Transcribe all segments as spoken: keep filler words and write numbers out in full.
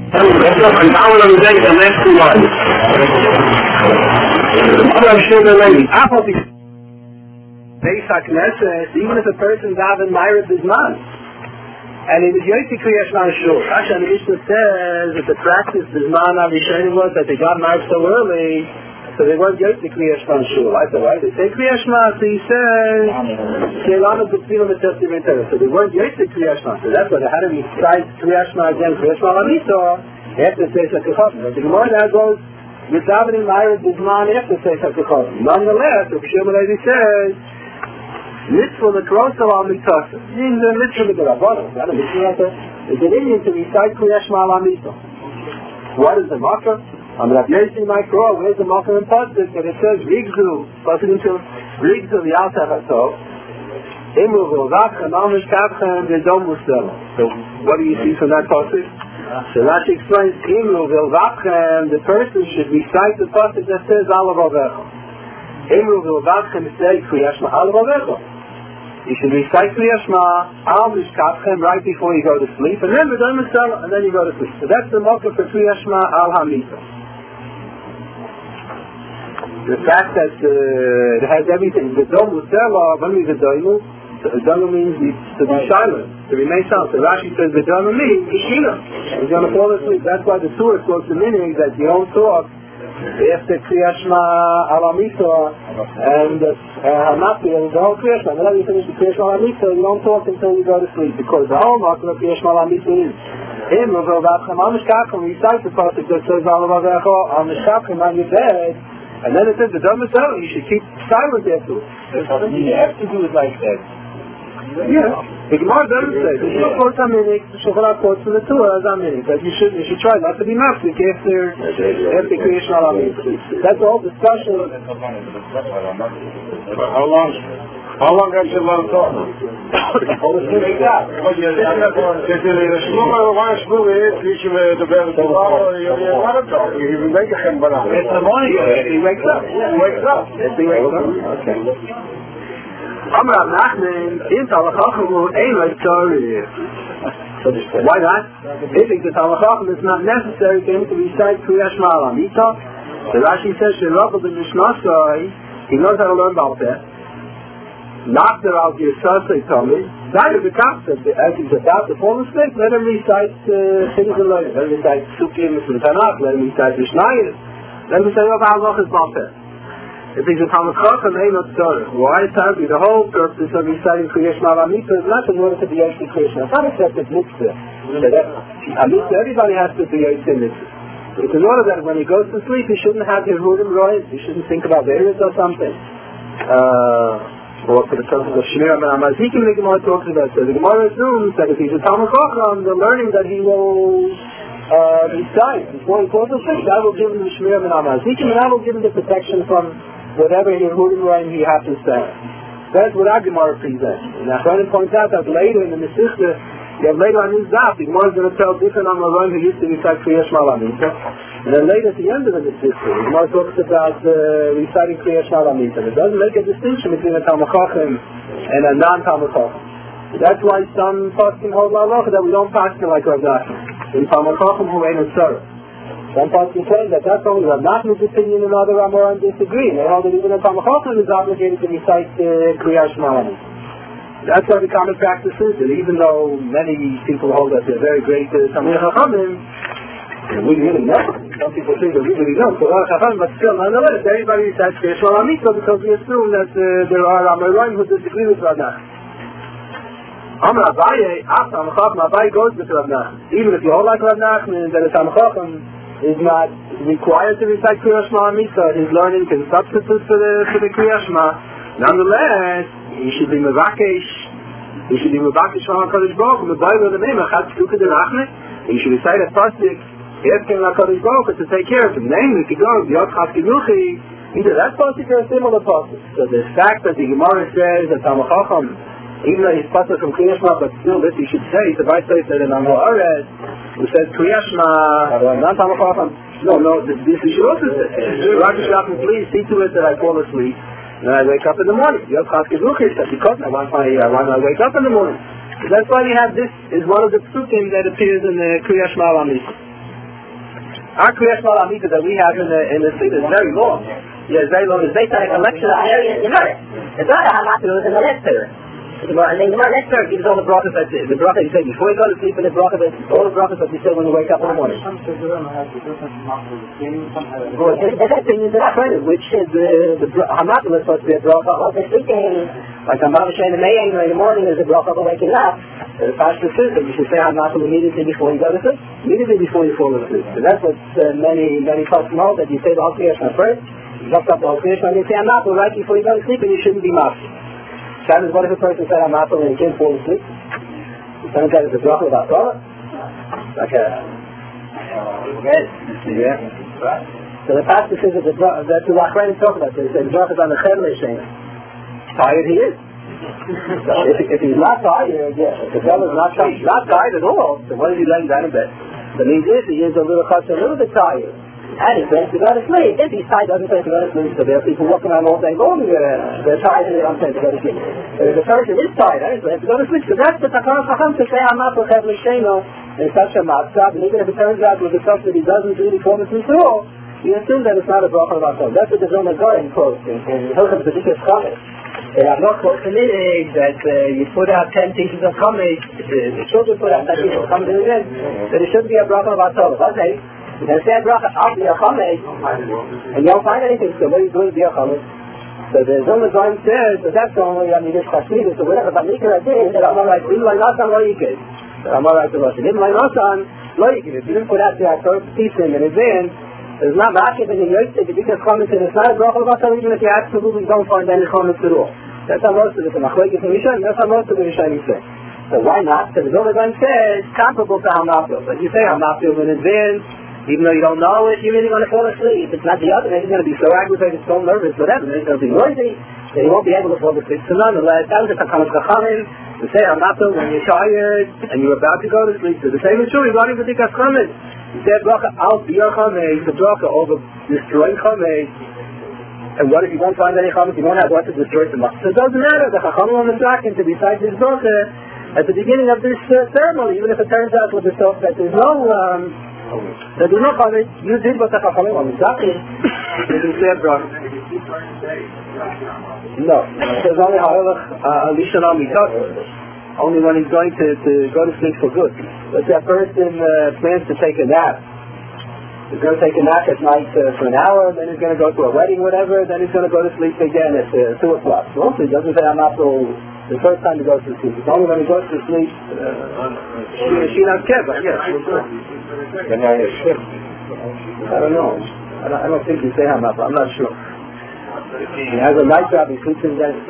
And now we're going to take the next two lines. I'm sure they're ready. Even if a person davened Ma'ariv Bisman, and he was Yossi Kriyash Man Shul. Actually, the Mishnah says that the practice Bisman Avishanim was that they got Ma'ariv so early, so they weren't Yossi Kriyash Man Shul. I said, why? They say Kriyash Man, so he says, so they weren't Yossi Kriyash Man. So that's why they had to recite Kriyash Man again, Kriyash Man Amisa, after Seisach Kechofim. But the Gemara now goes, with davening Ma'ariv Bisman after Seisach Kechofim. Nonetheless, Rav Shimon Levi says, mitzvah l'kroso al mitasa. Means a mitzvah l'derabbanan. Is that a mitzvah? It's an Indian to recite Kriyash Ma'al Amisa. What is the makkah? I'm Rav Yossi Mikro. Where's the makkah in Pasuk? And it says Rigzu. Pasuk into Rigzu v'yaltach haso. Imru v'ovachem amish kavchem v'dom musel. So what do you see from that Pasuk? So Rashi explains Imru v'ovachem. The person should recite the Pasuk that says Alav Avecha. Imru v'ovachem say Kriyash Ma'al Avecha. You should recite Kriyash Ma, Al Mishkavchem, right before you go to sleep, and then V'dom Musel, and then you go to sleep. So that's the makkah for Kriyash Ma Al Hamisa. The fact that uh, it has everything, V'dom Musel, when we V'domu, V'domu means to be silent, to remain silent. So Rashi says V'domu means Kishina. He's going to fall asleep. That's why the Surah quotes the meaning that you don't talk after Kriyash Ma Al Hamisa and Hamati and the whole Kriyash Ma. Whenever you finish the Kriyash Ma Al Hamisa, you don't talk until you go to sleep, because the whole makkah of Kriyash Ma Al Hamisa is Him of Rovachem Al Mishkavchem. Recite the pasuk that says Al Avecha Al Mishkavchem on your bed, and then it says the Dhamma Torah. You should keep silent afterwards. You have to do it like that. Yeah, the Gemara doesn't say. The Shulchan quotes Aminik, the Shulchan quotes from the Torah as Aminik, that you should you should try not to be mafsik after after Kriyash Ma Al Hamisa. That's all discussion. How long? How long have you learned Torah? All the things like that. It's the morning. He wakes up. He wakes up. He wakes up. Okay. Amar Nachman, in Talachachim, ain't like Torah. Why not? He thinks that Talachachim is not necessary for him to recite Kriyash Ma Al Hamisa. So Rashi says, Sherabah ben Mishmasai, he knows how to learn about that. Nachder al Yisasai Tommy, that is the concept. As he's about to fall asleep, let him recite things in learning. Let him recite Sukkim from Tanakh, let him recite Mishnayos, let him say, oh, Ba'alach is Ba'alach. If he's a Talmud Chacham, ain't no Torah. Why is that? The whole purpose of reciting Kriyash Ma Al Hamisa is not in order to be Yossi Kriyash Ma. It's not accepted mitzvah. Hamisa, everybody has to be Yossi mitzvah. It's in order that when he goes to sleep, he shouldn't have his Hudim Royal. He shouldn't think about Beirut or something. Uh, or for the purpose of Shemir Ben Amazikim, the Gemara talks about. So the Gemara assumes that if he's a Talmud Chacham, the learning that he will uh, recite before he goes to sleep, that will give him the Shemir Ben Amazikim, and that will give him the protection from whatever Yehudim Ryan he happens to have. That's what our Gemara presents. And Achronim points out that later in the Mesechta, you have later on his Daf, the Gemara is going to tell different on Ryan who used to recite Kriyash Ma Al Hamisa. And then later at the end of the Mesechta, the Gemara talks about uh, reciting Kriyash Ma Al Hamisa. It doesn't make a distinction between a Talmud Chacham and a non-Talmud Chacham. That's why some poskim hold halacha that we don't poskim like Rav Nachman. In Talmud Chacham who ain't a tzara. Some poskim say that that's only Rav Nachman's opinion, and other Amoran disagree. They hold that even a Talmud Chacham is obligated to recite uh, Kriyash Ma Al Hamisa. That's why the common practice is that even though many people hold that they're very great uh, Talmid Chachamim, we really know. Some people think that we really don't. So Chachamim, but still, nonetheless, everybody recites Kriyash Ma Al Hamisa because we assume that uh, there are Amoran who disagree with Rav Nachman. Amar Abaye, after Talmid Chacham, Abaye goes with Rav Nachman. Even if you hold like Rav Nachman, that a Talmid Chacham is not required to recite Kriyash Ma Al Hamisa, his learning can substitute for the for the Kriyash Ma. Nonetheless, he should be mevakesh. He should be mevakesh from HaKadosh Baruch Hu. Mevayi with the name Achad Tzedukah Derachme. He should recite a pasuk asking HaKadosh Baruch Hu to take care of him. Namely, to go Yod Chas Geduchi. Either that pasuk or a similar pasuk. So the fact that the Gemara says that Talmid Chacham, even though he's pasuk from Kriyash Ma, but still this he should say. The Bible says that in Amor Aretz, who says Kriyash Ma, not Talmid Chacham. No, no, this he should also say. Rashi Shachim, please see to it that I fall asleep. And I wake up in the morning. Yod Chas Geduchi, because I want my, I want to wake up in the morning. So that's why we have this, is one of the psukim that appears in the Kriyash Ma Al Hamisa. Our Kriyas Mal Amita that we have in the in the Siddur is very long. Yeah, it's very long. It's based on a collection of areas in Gemara. It's not a Hamatul in the next Torah. And then Gemara next Torah gives all the brachas that the bracha you say before you go to sleep and the bracha that all the brachas that you say when you wake up in the morning. Well, the next thing is the Achrenim, which is the the Hamatul is supposed to be a bracha of the sleeping. Like Hamatul Shein in the morning is a bracha of waking up. The Pashto says that you should say Hamatul immediately before you go to sleep, immediately before you fall asleep. So that's what uh, many many folks know, that you say the Hal Kriyas first. You look up the Hal Kriyas and you say Hamatul right before you go to sleep, and you shouldn't be mafsik. Shabbos, what if a person said Hamatul and he can't fall asleep? Someone said it's a bracha about Torah? Like a... Yeah. So the pastor says that the bracha, that's the Achrenim talk about this, that the bracha is on the Chemle Shein. Tired he is. So if, if he's not tired, yeah, if the fellow is not, not tired at all, then what is he laying down in bed? That means if he is a little chutz, a little bit tired, and he plans to go to sleep. If he's tired, doesn't plan to go to sleep, so there are people walking around all day long, uh, they're tired and they don't plan to go to sleep. But if the person is tired, and he plans to go to sleep, so that's the Takar Chacham to say, I'm not for Chevli Sheno, in such a matzah, and even if it turns out with the stuff that he doesn't really fall asleep at all, you assume that it's not a bracha of Hashem. That's what the Zohar Goyen quotes in Hilchot B'Dikas Chametz. They have not quotes in it that uh, you put out ten pieces of chametz, the children put out ten pieces of chametz in it, that it should be a bracha of Hashem. Okay. You can say a bracha of the chametz, and you don't find anything, so what are you doing with the chametz? So the Zohar Goyen says that that's only on the Chashmid, so whatever Bamikra did, that I'm alright, Im Lainasan Lo Yikid. That I'm alright to Rosh. Im Lainasan Lo Yikid. If you didn't put out the first piece in advance, there's not Ma'akiv in the Yotzei, the biggest chametz, and it's not a bracha of Hashem, even if you absolutely don't find any chametz at all. That's how most of it is. That's how most of the Rishonim say. So why not? Because the Zohar Goyen says comparable to Hamatul. But you say Hamatul in advance, even though you don't know it, you're really going to fall asleep. It's not the other, then he's going to be so aggravated, so nervous, whatever. Then he's going to be noisy, then he won't be able to fall asleep. So nonetheless, that was the Takam Chachamim. To say Hamatul when you're tired and you're about to go to sleep. So the same is true regarding the B'Dikas Chametz. You say bracha al biyar chametz, the bracha over destroying chametz. And what if you won't find any chametz? You won't have what to destroy the matzah. So it doesn't matter. The Chachamim on the second to decide this bracha at the beginning of this uh, ceremony, even if it turns out with the stuff that there's no um, that there's no chametz, you did what the Chachamim on the second. You can say a bracha. No, there's only ha'elach alishan al mitat. Only when he's going to, to go to sleep for good. But that person uh, plans to take a nap. He's going to take a nap at night uh, for an hour, then he's going to go to a wedding, whatever, then he's going to go to sleep again at uh, two o'clock. So also he doesn't say I'm not till the first time he goes to sleep. It's only when he goes to sleep, uh, she not care, but yes. I don't know. I don't, I don't think you say I'm not, I'm not sure. He has a night job, he sleeps in bed.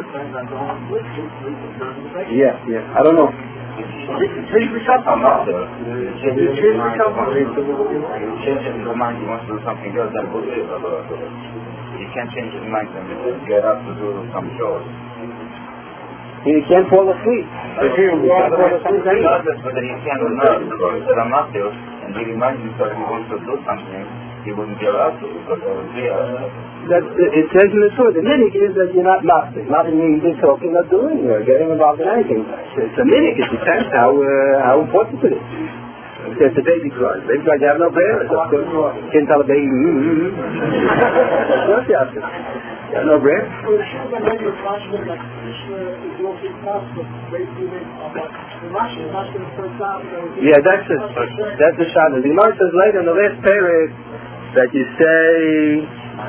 Yeah, yeah, I don't know. Change his mind, he wants to do something else, that goes he can't change his mind and get up to do some chores. He can't fall asleep. If he can't fall asleep, but then he can't remember because I'm not there, and he reminds himself he wants to do something, he wouldn't get up to because I was there. That, it says in the Torah, the minig is that you're not mafsik. Not meaning you're talking or doing or getting involved in anything. It's a minig, it depends how, uh, how important it is. It's a baby cry. Baby cry, you have no parents. You can't tell a baby, mm-hmm. Of course you have to. You have no bread. Yeah, that's it. That's the shot. The Gemara says later in the last period that you say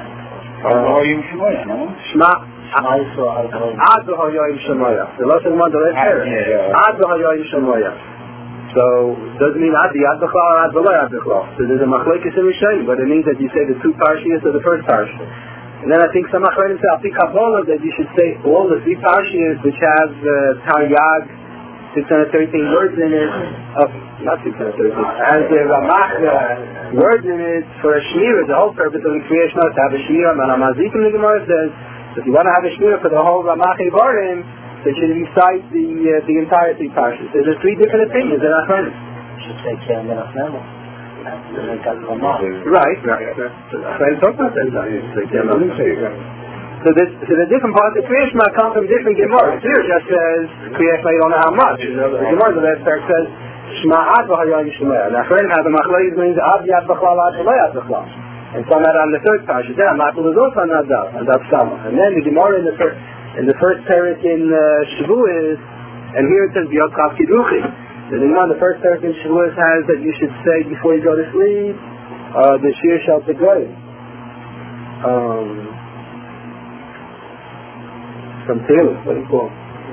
Shema Ad v'hayoyim shemoya. The last one the last period. Ad v'hayoyim shemoya. So doesn't mean Ad Ad b'chlal or Ad v'lo Ad b'chlal. So there's a machlokes in Rishonim, but it means that you say the two parshias or the first parsha. And then I think some achronim say Al Pi Kabbalah that you should say all the three parshias which have uh, Taryag six hundred thirteen words in it. Oh, not six hundred thirteen. Has the Ramach uh, words in it for a shmira. The whole purpose of the creation is to have a shmira. Manamazikim the Gemara says if you want to have a shmira for the whole Ramach Ibarim, they should recite the uh, the entire three parshas. So there's three different opinions in achronim. Should say Kiyam Menachem. Right, right. So this, so the different parts of creation might come from different Gemara. Here it just says creation, you don't know how much. The Gemara, the last part says Shma'at v'hayah yishma'ah. And Achrein had the machlokes means ad yad b'chlal ad v'lo yad b'chlal. And so that on the third parsha, there, Matul is also on Nadav, and that's Sama. And then the Gemara in the first, in the first parak in uh, Shavuos, and here it says B'yotchav Kidruchi. The Gemara in the first parak in Shavuos has that you should say before you go to sleep, uh, the Shir Shal Tegoy. Um, from Taylor, what do you call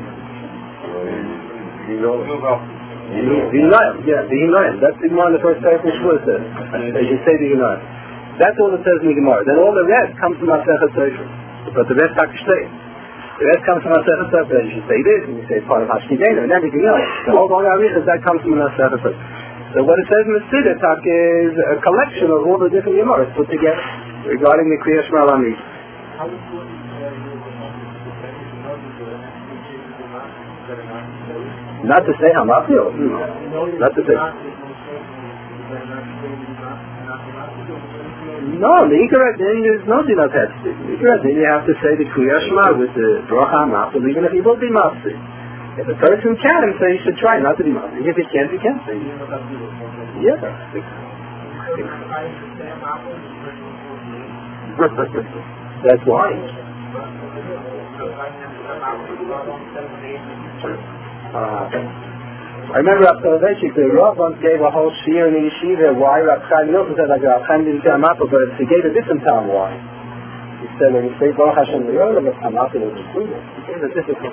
it? V'hinoyim, yeah, V'hinoyim. That's the Gemara in the first parak in Shavuos says. They should say V'hinoyim. That's all it says in the Gemara. Then all the rest comes from Masechet Sefer. But the rest have to stay. The rest comes from Masechet Sefer. You should say this, and you say it's part of Hashkidenu, and everything else. The whole long Arichas, that comes from Masechet Sefer. So what it says in the Siddur Talk is a collection of all the different Gemaras put together regarding the Kriya Shema Lamid. Not to say Hamafio. Not to say. No, the Ikar Adin is no Dinat Hetzit. The Ikar Adin, you have to say the Kriya Shema with the Bracha Mafil, even if he will be Mafil. If a person can, so he should try not to be Mafil. If he can't, he can't say. Yeah. That's why. Uh, I remember Rav Soloveitchik, the Rav once gave a whole shiur in the yeshiva why Rav Chaim Milton said like Rav Chaim didn't say Amapah, but he gave a different time why. He said when you say Baruch Hashem L'Yolam, Amapah was included. He gave a different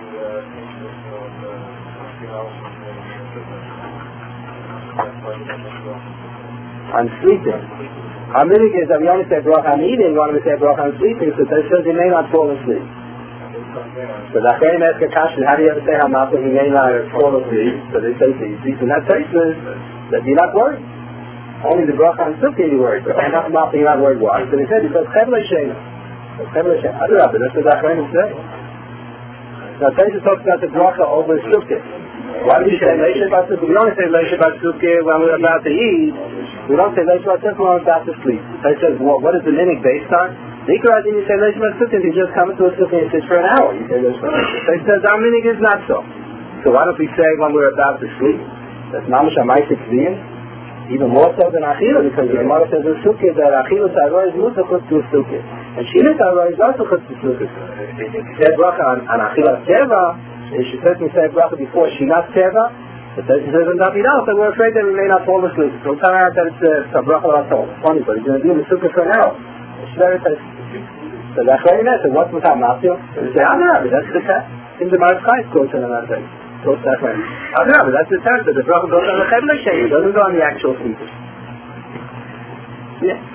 I'm sleeping. Our minhag is that we only say Baruch I'm eating, we only say Baruch I'm sleeping, so it says you may not fall asleep. So the Achrein ask a question, how do you ever say Hamapah, he may not fall asleep? So they say to you, see, in that case, that you're not worried. Only the bracha and sukkah you're worried, but not Hamapah, you're not worried. Why? So they said, because Chevle Shena. Chevle Shena. I don't know, but that's what the Achrein is saying. Now, Taisa talks about the bracha over sukkah. Why do we say Leisha Bat Sukkah? We don't say Leisha Bat Sukkah when we're about to eat. We don't say Leisha Bat Sukkah when we're about to sleep. Taisa says, well, what is the minhag based on? The Ikar Adin, you say Leisha Bat Sukkah, you just come into a sukkah and sit for an hour. You say Leisha Bat Sukkah. Taisa says, our minhag is not so. So why don't we say when we're about to sleep? That's Mamash HaMaisik Tzviyim. Even more so than Achila, because the Gemara says in Sukkah that Achila Taroi is Musachut to a Sukkah. And Shila Taroi is also Chut to Sukkah. If you say bracha on, on Achila Teva, you should certainly say bracha before Shinat Teva. But it says in Davidah that we're afraid that we may not fall asleep. So tell her that it's a bracha Ratzol. Funny, but he's going to be in the Sukkah for an hour. It's very nice. So that's why you know, so what's with Hamafio? So you say, I'm not, that's the test. In the Maris Chayes quotes in another thing. Goes that way. I'm not, that's the test. The bracha goes on the Chevle Sheni. It doesn't go on the actual sleepers. Yeah.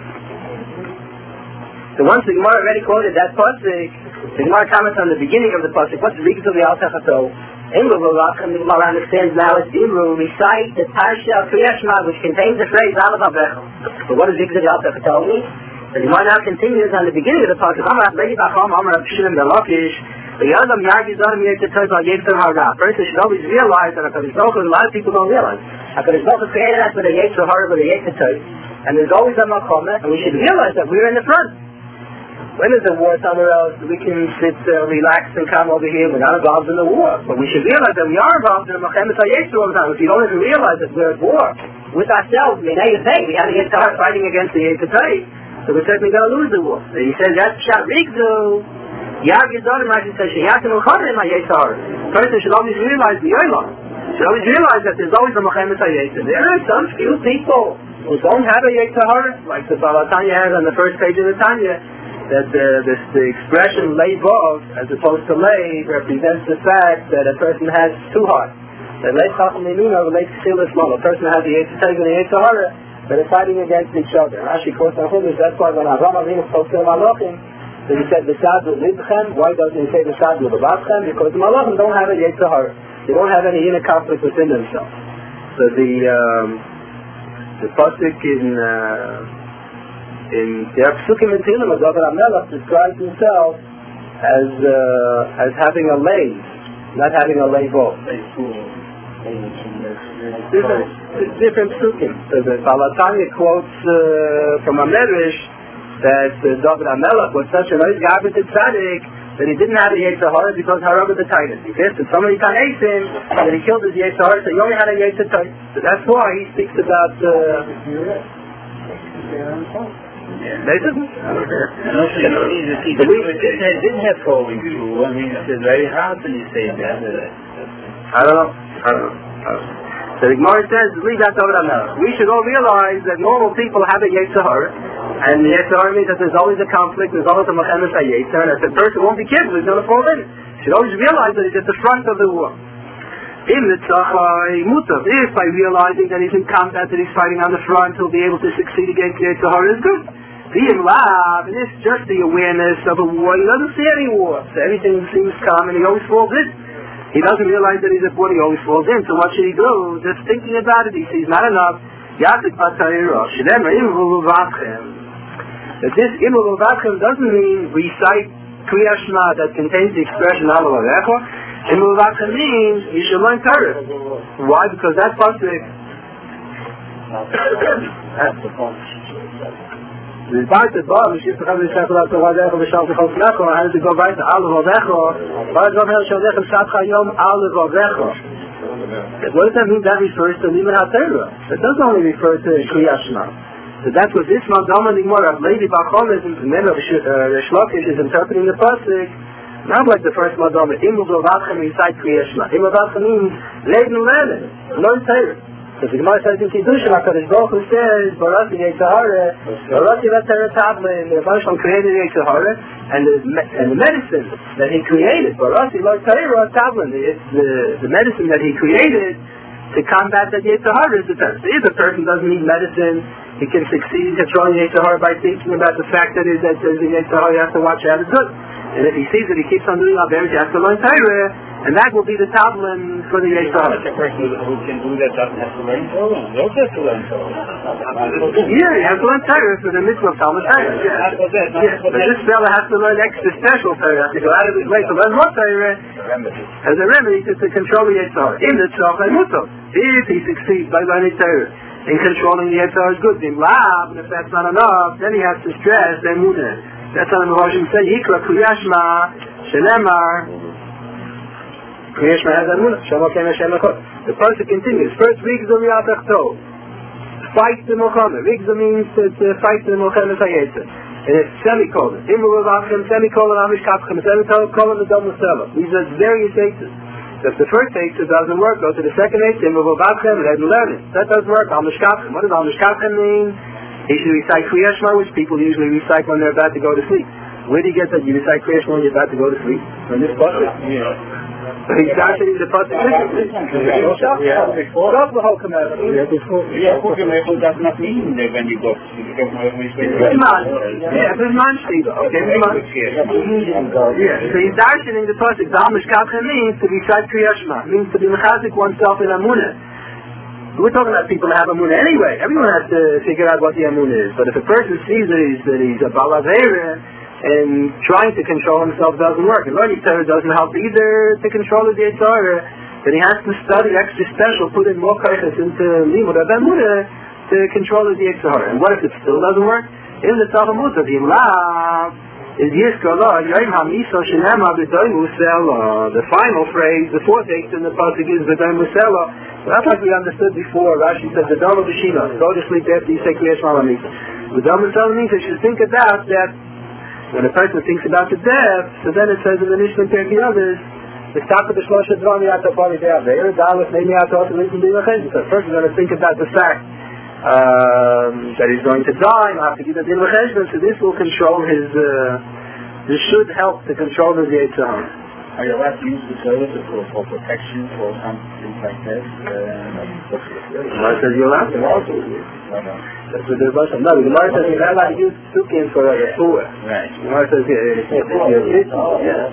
So once the Gemara already quoted that pasuk, the Gemara comments on the beginning of the pasuk. What's the reason of the Al Techato? Imru V'Rachem, the Gemara understands now as Imru recite the Parsha of Kriya Shema, which contains the phrase Aleph Avechel. So what does the Al Techato mean? The Gemara now continues on the beginning of the pasuk. Amar Lehi Bacham, Amar Abshim Belakish. The Yadam Yagi Zadam Yetzetov Al Yetzer Hara. First, you should always realize that HaKadosh Baruch Hu, a lot of people don't realize. HaKadosh Baruch Hu created us with a Yetzer Hara, with a Yetzetov, and there's always a Makom, and we should realize that we're in the front. When there's a war somewhere else, we can sit, uh, relax, and come over here. We're not involved in the war, but we should realize that we are involved in the Machemet HaYetzer all the time. If you don't even realize that we're at war with ourselves, I mean, now you say we have to get started fighting against the Yetzetov, so we're certainly going to lose the war. So he says that's Pshat Rigzu. Yag Yizodim, Rashi says, Sheyatim Uchadim HaYetzer. Person should always realize the Yolam. Should always realize that there's always a Machemet HaYetzer. There are some few people who don't have a Yetzer, like the Baal Tanya has on the first page of the Tanya, that the, this, the expression lay bov, as opposed to lay, represents the fact that a person has two hearts. That lay Chacham Minuna relates to Chilas Mal. A person has the Yetzer and the Yetzer, but they're fighting against each other. Rashi quotes on Chumash, that's why when Avram Avinu spoke to the Malachim, so he said, V'sadu Libchem. Why doesn't he say V'sadu Libchem? Because the Malachim don't have a Yetzer. They don't have any inner conflict within themselves. So the um, the pasuk in uh, in the Psukim in Tehillim of David HaMelech describes himself as uh, as having a lay, not having a lay both. Different, different Psukim. So the Baal Tanya quotes uh, from a Medrash that uh, David HaMelech was such a nice Gavit Tzaddik that he didn't have a Yetzer Hara because Harab the Titus. He says that somebody can ace him, that he killed his Yetzer Hara, so he only had a Yetzer Hara. So that's why he speaks about... Uh, yeah. They didn't. It didn't have falling through. I mean, it's very hard when you say that. I don't know. I don't know. I don't know. So the Gemara says, leave that over now. We should all realize that normal people have a Yetzer Hara, and the Yetzer Hara means that there's always a conflict, there's always a Mechemes HaYetzer, and if the person won't be careful, he's going to fall in. You should always realize that he's at the front of the war. In the Tzachai Mutav, if by realizing that he's in combat, that he's fighting on the front, he'll be able to succeed against the Yetzer Hara is good. Being lab, and it's just the awareness of a war, he doesn't see any war, so everything seems calm and he always falls in. He doesn't realize that he's at war, he always falls in, so what should he do? Just thinking about it, he sees not enough. Yatik Batayiro, Shedemar Imru Vavchem. That this Imru Vavchem doesn't mean recite Kriya Shema that contains the expression Allah Vavecha. Imru Vavchem means you should learn Torah. Why? Because that pasuk. The part of Bob, which is to have the Shepherd of the Vadecha, the Shalom Chol Snecho, and to go right to Allah Vavecha, Vad Vavecha Shalom Shatcha Yom Allah Vavecha. What does that mean? That refers to Limud HaTorah. It doesn't only refer to Kriya Shema. So that's what this Madama Nigmar of Levi Bachol is, and then Rish Lakish is interpreting the pasuk. Not like the first Madama, Imul Vavchem recite Kriya Shema. Imul Vavchem means Leiden Leinen, learn Torah. So the Gemara says in Kiddushin, HaKadosh Baruch Hu says, Barati Yetzer Hara, Barati V'Torah Tavlin, the Baruch Hu created Yetzer Hara, and the, and the medicine that he created, Barati V'Torah Tavlin, the, the medicine that he created to combat that Yetzer Hara is the Torah. So if a person doesn't need medicine, he can succeed in controlling Yetzer Hara by thinking about the fact that is that there's a Yetzer Hara, he has to watch out it's good. And if he sees that he keeps on doing Averis, he has to learn Torah, and that will be the Tavlin for the Yetzer Hara. The person who can do that doesn't have to learn Torah. He also has to learn Torah. Yeah, he has to learn Torah for the mitzvah of Talmud Torah. Yeah. Yeah. But this fella has to learn extra special Torah. He has to go out of his way to learn what Torah as a remedy to, to control the Yetzer Hara. In the Tzachai Mutav, if he succeeds by learning Torah in controlling the Yetzer Hara is good. In Lab, and if that's not enough, then he has to stress the Emunah. That's how the Mavashim say, Yikra Kriya Shema, Shenemar, Kriya Shema has Emunah, Shema Kem Hashem Echad. The pasuk continues. First, Rigzum Yatachto, fight the Mochamer. Rigzum means to, to fight the Mochamer Hayetzer. And it's semicolon. Imru Vavchem, semicolon, Amish Kapchem, semicolon, the Dom Musela. These are various Eitzes. If the first Eitzes doesn't work, go to the second Eitzes, Imru Vavchem, let him learn it. That doesn't work, Amish Kapchem. What does Amish Kapchem mean? He should recite Kriya Shema, which people usually recite when they're about to go to sleep. Where do you get that? You recite Kriya Shema when you're about to go to sleep? When this pasuk? Yeah. He's actually the pasuk. Yeah. That's the whole commandment. Yeah, before you does not mean that when you go to sleep. Yeah, it's man Shiva. Okay, yeah. So he's darshaning the pasuk. The Hamish Kapchem means to recite Kriya Shema. Means to be mechazik oneself in Amunah. We're talking about people that have Amunah anyway. Everyone has to figure out what the Amunah is. But if a person sees that he's, that he's a Balavera and trying to control himself doesn't work, and learning Torah doesn't help either to control the Yetzer Hara, then he has to study extra special, put in more kaiches into Limud of Amunah to control the Yetzer Hara. And what if it still doesn't work? In the Tzachai Mutav, Yim Lav is Yizkala, Yom HaMiso Shenema B'Doy Musela. The final phrase, the fourth eighth in the pasuk is B'Doy Musela. That's like we understood before. Rashi said, the Dama B'Shina, go to sleep after you say Kriya Shema L'Misa. The Dama Musela means that you should think about that when a person thinks about the death, so then it says in the Mishnah Perkei Avos, the Tzaka B'Shlosha Dvam Yata Pari De'aveir, Dalef Neimi Yata Oto Listen B'Yimachezim. So first we're going to think about the fact um, that he's going to die, and have to give the Din L'Cheshbon, so this will control his, uh, this should help to control his Yetzer Hara. Are you allowed to use the toilet for, for protection or something like that? Gemara says you're allowed to. No, no. That's what the Gemara says. No, the Gemara says you're not allowed to use Tukin for a refuah. Right. The Gemara says yeah, if you're kitchen, yeah.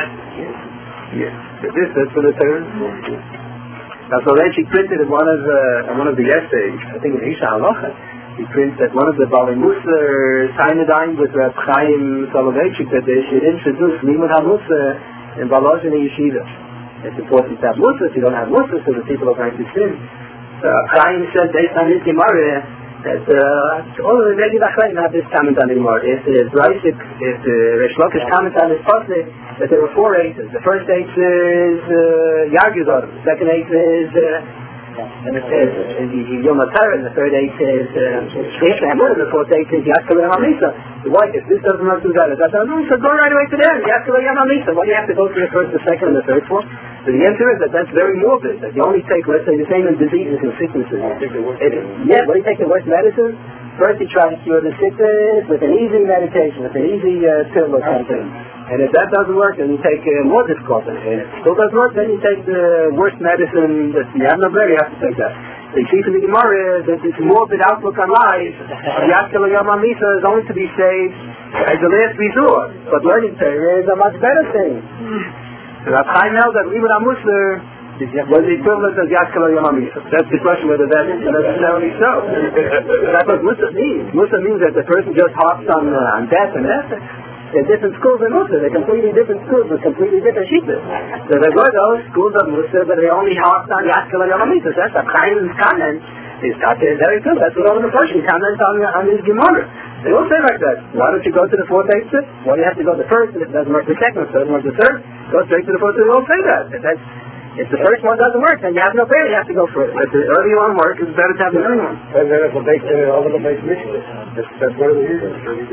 Yeah. This, that's for the Torah. That's what Rashi printed in one of uh, in one of the essays. I think in Isha Halacha. He prints that one of the Bali Musar Tainadine with Reb Chaim Soloveitchik that they should introduce Limud HaMusar in Balazhin and Yeshiva. It's important to have Musar. If you don't have Musar, so the people are going to sin. So Chaim said based on his Gemara, That uh, all of the Rebbe Achleim have this comment on the Gemara. If the Raishik, if the Reish Lakish comments on this pasuk, that there were four eights. The first eight is uh, Yargizot. The second eight is uh, and it says Yom HaTorah, and the third eight is Shliach Hamud, and the fourth eight is Yaskal Yom HaMisa. Why? If this doesn't work, that that doesn't work, so go right away to there. Yaskal Yom HaMisa. Why do you have to go through the first, the second, and the third one? So the answer is that that's very morbid. That you only take, let's say, the same in diseases and sicknesses. It, yeah, when you take the worst medicine, first you try to cure the sickness with an easy medication, with an easy uh, pill or something. And if that doesn't work, then you take uh, more difficult. And if it still doesn't work, then you take the worst medicine that you have no bread, you have to take that. So you see from the Gemara that this morbid outlook on life, Yaskal Yom HaMisa is only to be saved as the last resort. But learning Torah is a much better thing. So Rav Chaim held that Limud HaMusar was the equivalent of Yaskal Yom HaMisa. That's the question whether that's necessarily so. That's what Musar means. Musar means that the person just hops on, uh, on death and ethics. They're different schools in Musar. They're completely different schools with completely different shittas. So there were those schools of Musar, but they only hopped on Yaskal Yom HaMisa. So that's Rav Chaim's comment. Is that very good. That's what all the Mepharshim comment on, on his Gemara. They all say like that. Why don't you go to the fourth eighth? Why do you have to go to the first? If it doesn't work the second, if it doesn't work the third, go straight to the fourth. They all say that. If, that's, if the first one doesn't work, then you have no prayer. You have to go for it. If the early one works, it's better to have the early one. And then it's a base, uh, all of the base mission. That's, that's one of the reasons.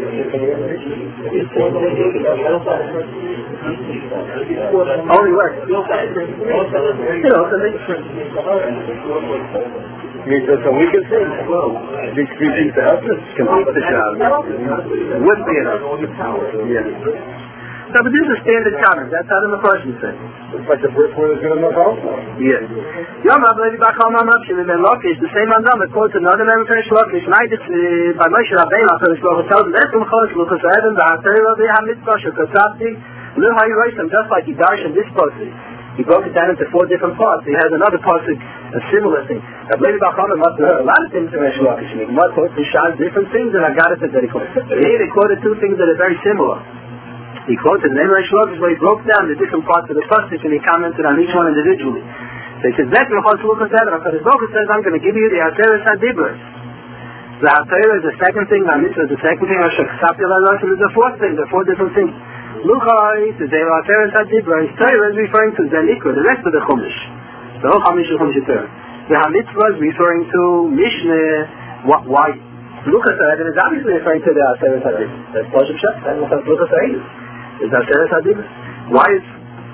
Only works. You know, so they... Because so we can say, well, these three things to help us complete the job. It wouldn't be enough. Yeah. So, but this is a standard comment. That's how the Mepharshim say. It's like the first one is good enough also. Yeah. Yom HaBlevi Bachal Mamapshim and then Lakish, the same Andam, it quotes another name of Perish Lakish. Naidis, by Moshe Rabbeinu, Perish Lakish tells him, Etum Chosh, Lukas Adam, V'Hatayra, V'Hamitzvah, Shekosavti, Lu HaYiroisam, just like he darshan this pasuk. He broke it down into four different parts. He has another pasuk, a similar thing. Rabbeinu Bachal must have heard a lot of things in Perish Lakish. He must have quoted different things, and I got it that he quoted. Here they quoted two things that are very similar. He quoted the name of Shlokas where he broke down the different parts of the pasuk and he commented on each one individually. So he says, "That Mechal Shlukas said, Hakadosh Baruch Hu says, I'm going to give you the Hateres HaDibros. The Hateres is the second thing, the Mitzvah is the second thing, Hashakasapti L'Aloshim is the fourth thing. There are four different things. Luchai to the Hateres HaDibros. Torah is referring to Zenikra, the rest of the Chumash. The whole Chumash is Chumash Torah. The Hamitzvah is referring to Mishneh. Why? Lukas is obviously referring to the Hateres HaDibros. That's Pashup Shach. That's what Lukas is. Is that Hateres HaDibros? Why is...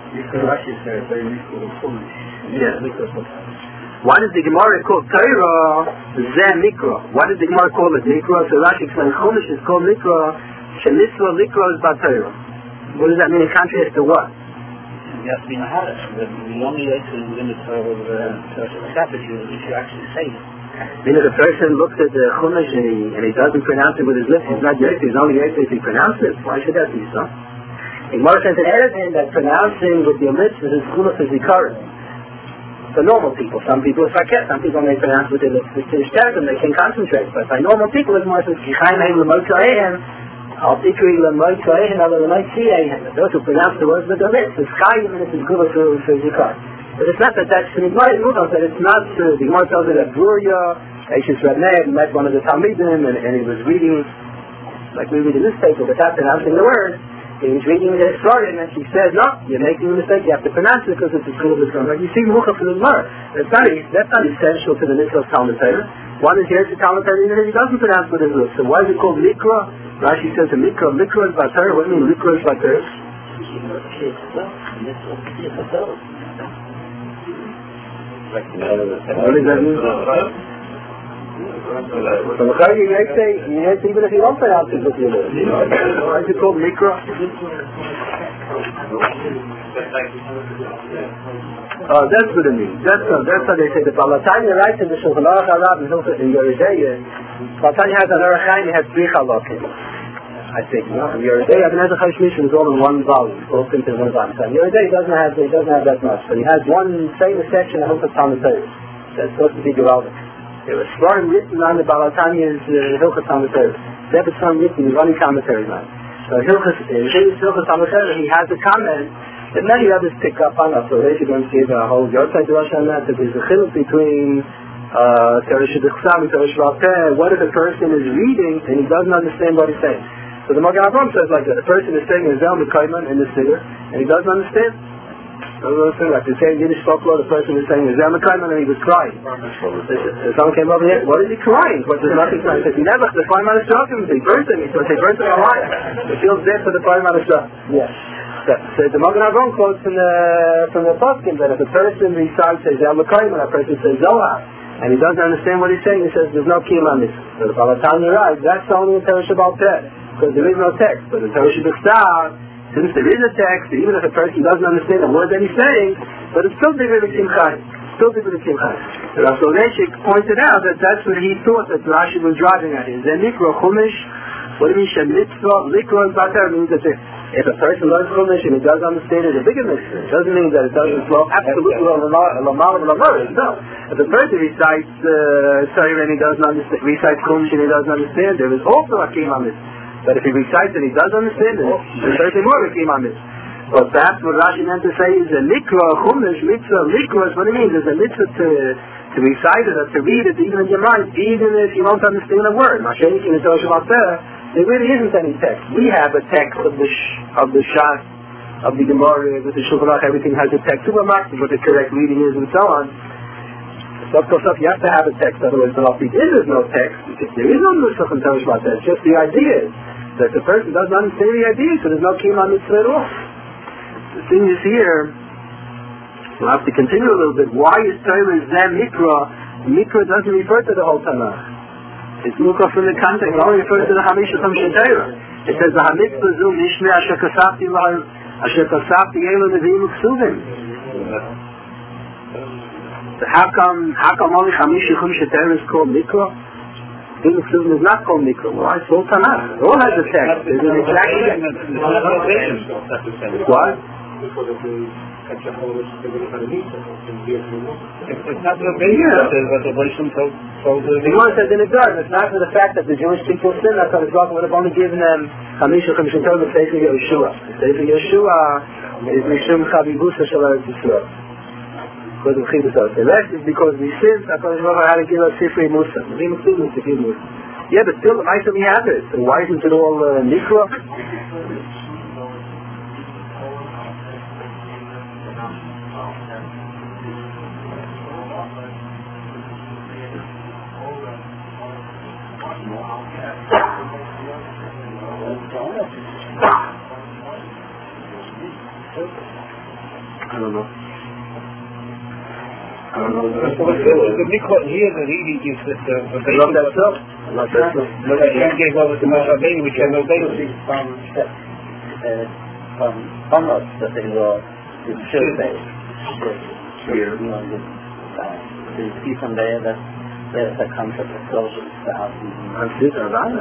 Yeah. Why does the Gemara call Torah Zeh Mikra? Why does the Gemara call it Mikra? So Rashi explains Chumash is called Mikra. Shemitzvah Mikra is by Torah. What does that mean in contrast to what? You have to be in a habit. The only way to limit Torah of the Sabbath is if you actually say it. You know, the person looks at the Chumash and he, and he doesn't pronounce it with his lips. He's not Yosef. He's only Yosef if he pronounces it. Why should that be so? The Gemara says in Erevin that pronouncing with your lips is Chulaf is Zikaron. For normal people, some people are sarcastic. Some people may pronounce with their lips to disturb them. They can concentrate. But by normal people, it's more says Kichaim Heim L'Moitzoehem, Al Tikri L'Moitzoehem, Al L'Moitziyehem. Those who pronounce the words with their lips, it's Chaim and it's Chulaf is Zikaron. But it's not that that's the Gemara that it's not. Uh, the Gemara tells it that Bruria, Eishis Rabnei, met one of the Talmidim, and, and he was reading, like we read in this paper, without pronouncing the word. He was reading the story, and then she said, "No, you're making a mistake. You have to pronounce it because it's a school of Islam." Like you see, Mucha from the Gemara. That's not that's not essential to the mitzvah of Talmud Torah. One is here to Talmud Torah, and he doesn't pronounce with his lips. So why is it called Mikra? Rashi says, "Mikra, Mikra is Batar." What do you mean, Mikra is Batar? What does that mean? So the Chayyim, you may say, you may say even if you don't pronounce it with your lips. Why is it called Mikra? Oh, that's what it means. That's, uh, that's how they say. The Baal HaTanya writes in the Shulchan Aruch Harav in Hilchot in Yeridea. Baal HaTanya has an Aruch Chaim, he has three halakim. I think, no? In Yeridea, Ibn Ezra Chaim Shmishim is all in one volume, all into one volume. So in Yeridea, he doesn't have, he doesn't have that much, but he has one famous section of Hilchot Talmud Torah that's supposed to be Geraldic. There was Svarim written on the Baal HaTanya's uh, Hilchot Talmud Torah. There was some written in running commentaries on it. So Hilchot uh, Talmud Torah, he has a comment that many others pick up on. So they should go and give a whole Yotzai Rosh on that, that there's a chiluk between Uh, Torah Shebechsav, Torah Sheba'al Peh. What if a person is reading and he doesn't understand what he's saying? So the Magen Avraham says like that. A person is saying Zel Mekayman in the Siddur and he doesn't understand. Like they say in Yiddish folklore, the person is saying Zel Mekayman and he was crying. Someone came over here, what is he crying? But there's nothing crying. He says, he never, the Prime Minister of him, they burnt him. He says, they burnt him alive. He feels dead for the Prime Minister. Yes. So, so the Magen Avraham quotes from the, from the Poskim that if a person recites Zel Mekayman, a person says Zohar, and he doesn't understand what he's saying, he says there's no kiyum on this. So the Balatanya writes, that's only in Torah Sheba'al Peh, because there is no text. But in Torah Shebechsav, since there is a text, even if a person doesn't understand the word that he's saying, but it's still bigger than Kimchai. Still bigger than Kimchai. So Rav Soloveitchik pointed out that that's what he thought that Rashi was driving at. Is there Nikro Chumash? What do you mean Shemitzvah? Likro and Batar means that if a person learns Chumash and he does understand it, it's a bigger mitzvah. It doesn't mean that it doesn't flow absolutely Lamar of Lamar. No. If a person recites uh, Torah and he doesn't understand, recites Chumash and he doesn't understand, there is also a kiyum on this. But if he recites and he does understand it, there's certainly more of a kiyum on this. But perhaps what Rashi meant to say is a Nikra, Chumash, mitzvah, Nikra is what it means. There's a mitzvah to, to recite it or to read it even in your mind, even if you don't understand a word. Mashiach in the Torah Sheba'al Peh, there really isn't any text. We have a text of the sh- of the Shas, of the Gemara, with the Shulchan Aruch, everything has a text. Supermarket, what the correct reading is and so on. So of course you have to have a text, otherwise there is no text. There is no Nusach in Torah Sheba'al Peh. It's just the idea that the person doesn't understand the idea, so there's no kiyum on mitzvah at all. The thing is here, we'll have to continue a little bit. Why is Torah Zeh Mikra? Mikra doesn't refer to the whole Tanakh. It's Mikra from the context. It only refers to the Hamisha from Torah. It says the Hamitzvah Zum Nishme Asher Kasafti Asher Kasafti Elo Nevi'im Uksuvim. So how come how come only Hamisha from Torah is called Mikra? Nevi'im Uksuvim is not called Mikra. Why? It's all Tanakh. It all has a text. There's an exact what? It's not the basis, but the wisdom told the Gemara says in the garden, it's not for the fact that the Jewish people sin, that HaKadosh Baruch Hu would have only given them Chamisha Chamisha Torah, the Sefer Yeshua. The Sefer Yeshua is Mishum Chavibusa Shel Eretz Yisrael. Because of Chibus Torah. The rest is because we sinned, HaKadosh Baruch Hu had to give us Sefer Musa. Nevi'im Uksuvim to give Musa. Yeah, but still, the Ma'aseh we have it. So why isn't it all uh, Nikra? I don't know. I don't know. The Mikra here, the reading is that the basis Not that so. Not that so. But I can't give over to Moshe Rabbeinu, which has no basis. From from Amos that they were in survey. You know, the see from there that there's a concept of closure thousand. But it's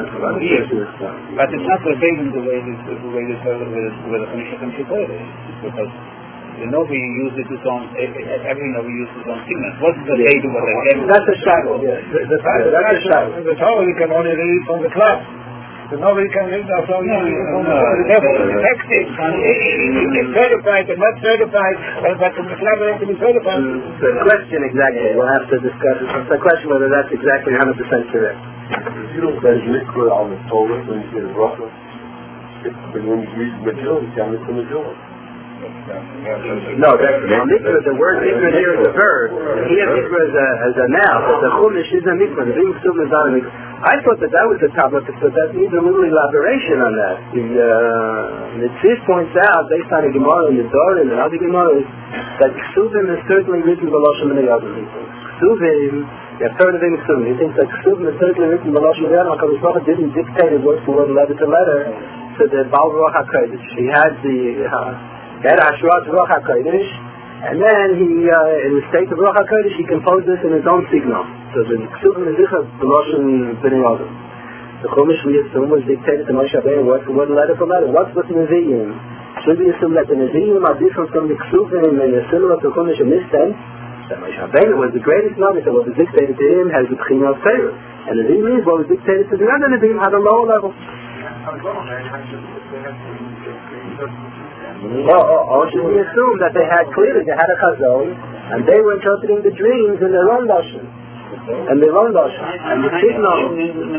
not verbatim the way this the way this with the Hamisha Chamisha Torah is, because the Novi used it its own, every Novi used its own signal. What's the date of it? That's a shadow, yes. That's a shadow. The Torah you can only read from the class. The Novi can read that from the text is certified and not certified, but the Mishnah can be certified. The question exactly, we'll have to discuss it. It's a question whether that's exactly one hundred percent correct. You don't say Mikra on the Torah when you say the Bracha. But when you read Megillah, you can't read the Megillah. No, that's mikra. The word mikra here is a verb. Here mikra is a, is a noun. But the chumash is a mikra. The Nevi'im Uksuvim is not a mikra. I thought that that was the tablet, but that needs a little elaboration on that. The uh, Tzis points out, based on the Gemara and the Dorim and other Gemaras, that Ksuvim is certainly written by Lashon B'nai Adam. Ksuvim, you have heard of him Ksuvim. He thinks that Ksuvim is certainly written by Lashon B'nai Adam. HaKadosh Baruch Hu didn't dictate it word for word, letter to letter, to the Baal Ruach HaKodesh. He had the uh, He had Hashrat Ruach HaKodesh, and then he, uh, in the state of Ruach HaKodesh, he composed this in his own signal. So the Ksuvim is Zichar B'Lashon B'nai Adam. The Chumash we assume was dictated to Moshe Rabbeinu word for word, letter for letter. What's with Nevi'im? Should we assume that the Nevi'im are different from the Ksuvim and are similar to Chumash in this sense? That Moshe Rabbeinu was the greatest knowledge, and what was dictated to him has the B'china of Torah. And the Nevi'im is what was dictated to the other Nevi'im had a lower level. Or, or, or should we assume that they had clearly, they had a chazon, and they were interpreting the dreams in their own lashon? and they learn Lashon. And the signal...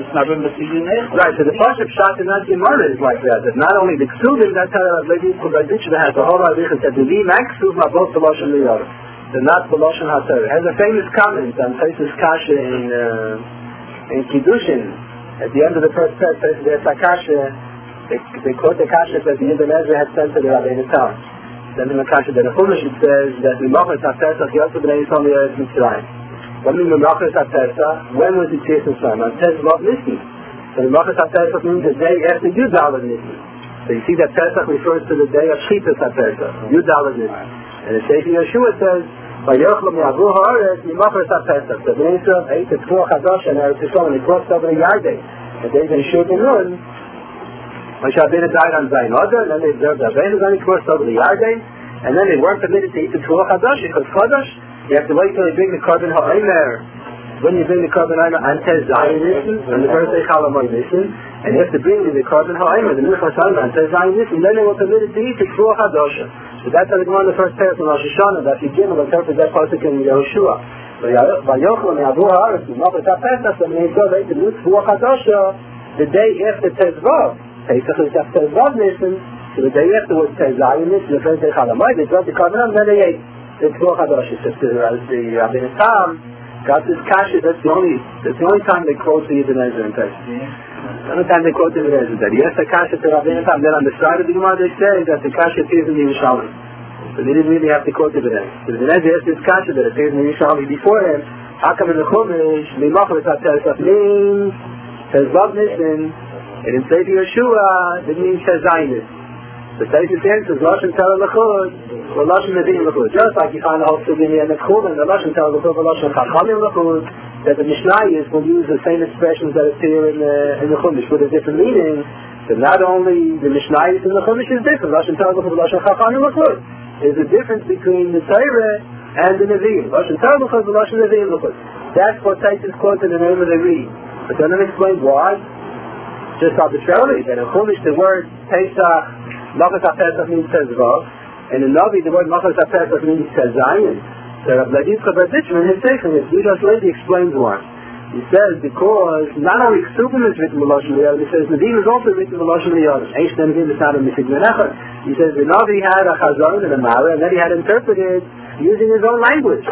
Right, so the Pashup shot in that Gemara is like that. That not only the Ksuvim, that's how Levi Kubadishva has the whole idea that the Levi and Ksuv are both the Lashon Liyar. They're not the Lashon HaTorah. It has a famous comment on Taisus Kasha in, uh, in Kiddushin. At the end of the first set, there's a Kasha, they, they quote the Kasha that the Ibn Ezra had sent to the Rabbeinu Tam. Then in the Kasha, then the Chumash, it says that the Machas HaPesach Yosef B'nai Yisrael Yeretz Mitzrayim. When the Machas HaPesach, when was it Tzis Mitzrayim? On Tezvav Nissi. So the Machas HaPesach means the day after Yudal Nissi. So you see that Pesach refers to the day of Shitas HaPesach, Yudal Nissi. And the Sefer Yeshua says, Vayochlam Yavu Haaretz Mimachas HaPesach. So the Israel ate the Tzur Chadash and Eretz Yisrael, and they crossed over the Yardei. And they they shoot in Nun, Moshe Rabbeinu died on Zayin Adar, and then they observed Rabbeinu, then he crossed over the Yardei, and then they weren't permitted to eat the Tzur Chadash, because Chadash, you have to wait till they bring the Korban Ha'omer. When you bring the Korban Ha'omer, Antez Zayin Nissen, and the first day Chalamoy Nissen, and you have to bring the Korban Ha'omer, the Minchas Ha'omer, Antez Zayin Nissen, and then they were permitted to eat the Tzur Chadash. So that's how they go on the first pair from Rosh Hashanah, that you give them a interpret that pasuk in Yehoshua. Vayochlam Yavu Haaretz Mimachas HaPesach, and they go right to the Tzur Chadash, the day after Tezvav. Pesach is after Tezvav Nissen, so the day after was Tezayin Nissen, the first day Chalamoy, they dropped the Korban Ha'omer, and then they ate the Tzur Chadash. It's the Rabbeinu Tam got this Kasha, that's the only that's the only time they quote the Ibn Ezra in Pesach. The only time they quote the Ibn Ezra that yes, the Kasha to Rabbeinu Tam. Then on the side of the Gemara they say that the Kasha appears in the Yerushalmi. So they didn't really have to quote the Ibn Ezra. So the Ibn Ezra has this Kasha that appears in the Yerushalmi before him. How come in the Chumash, Mimachas HaPesach means Tezvav Nissen, and in Sefer Yeshua, it means Tezayin Nissen. The Sefer answers Lashon Torah L'chud, or Lashon Nevi'im L'chud. Just like you find the whole Sugin and the Chulin, the Lashon Torah L'chud, or Lashon Chachamim L'chud, that the Mishnayos will use the same expressions that appear in the, in the Chumash with a different meaning. So not only the Mishnayos and the Chumash is different, Lashon Torah L'chud, Lashon Chachamim L'chud. There's a difference between the Torah and the Nevi'im. Lashon Torah L'chud, Lashon Nevi'im L'chud. That's what Taisus quotes in the name of the Reed. But then I'm explain why. Just arbitrarily, that in Chumash the word Pesach, Machas HaPesach means Tezvav, and in Navi the word Machas HaPesach means Tezayin. So Rabbi Levi Kubadishva in his section, his Yudas Levi explains why. He says because not only Ksubim is written with Lashon Liyad, he says Nevi'im is also written with Lashon Liyad. Eish Nevi'im is not a Misig Menachar. He says the Navi had a Chazon and a Mara, and then he had interpreted using his own language.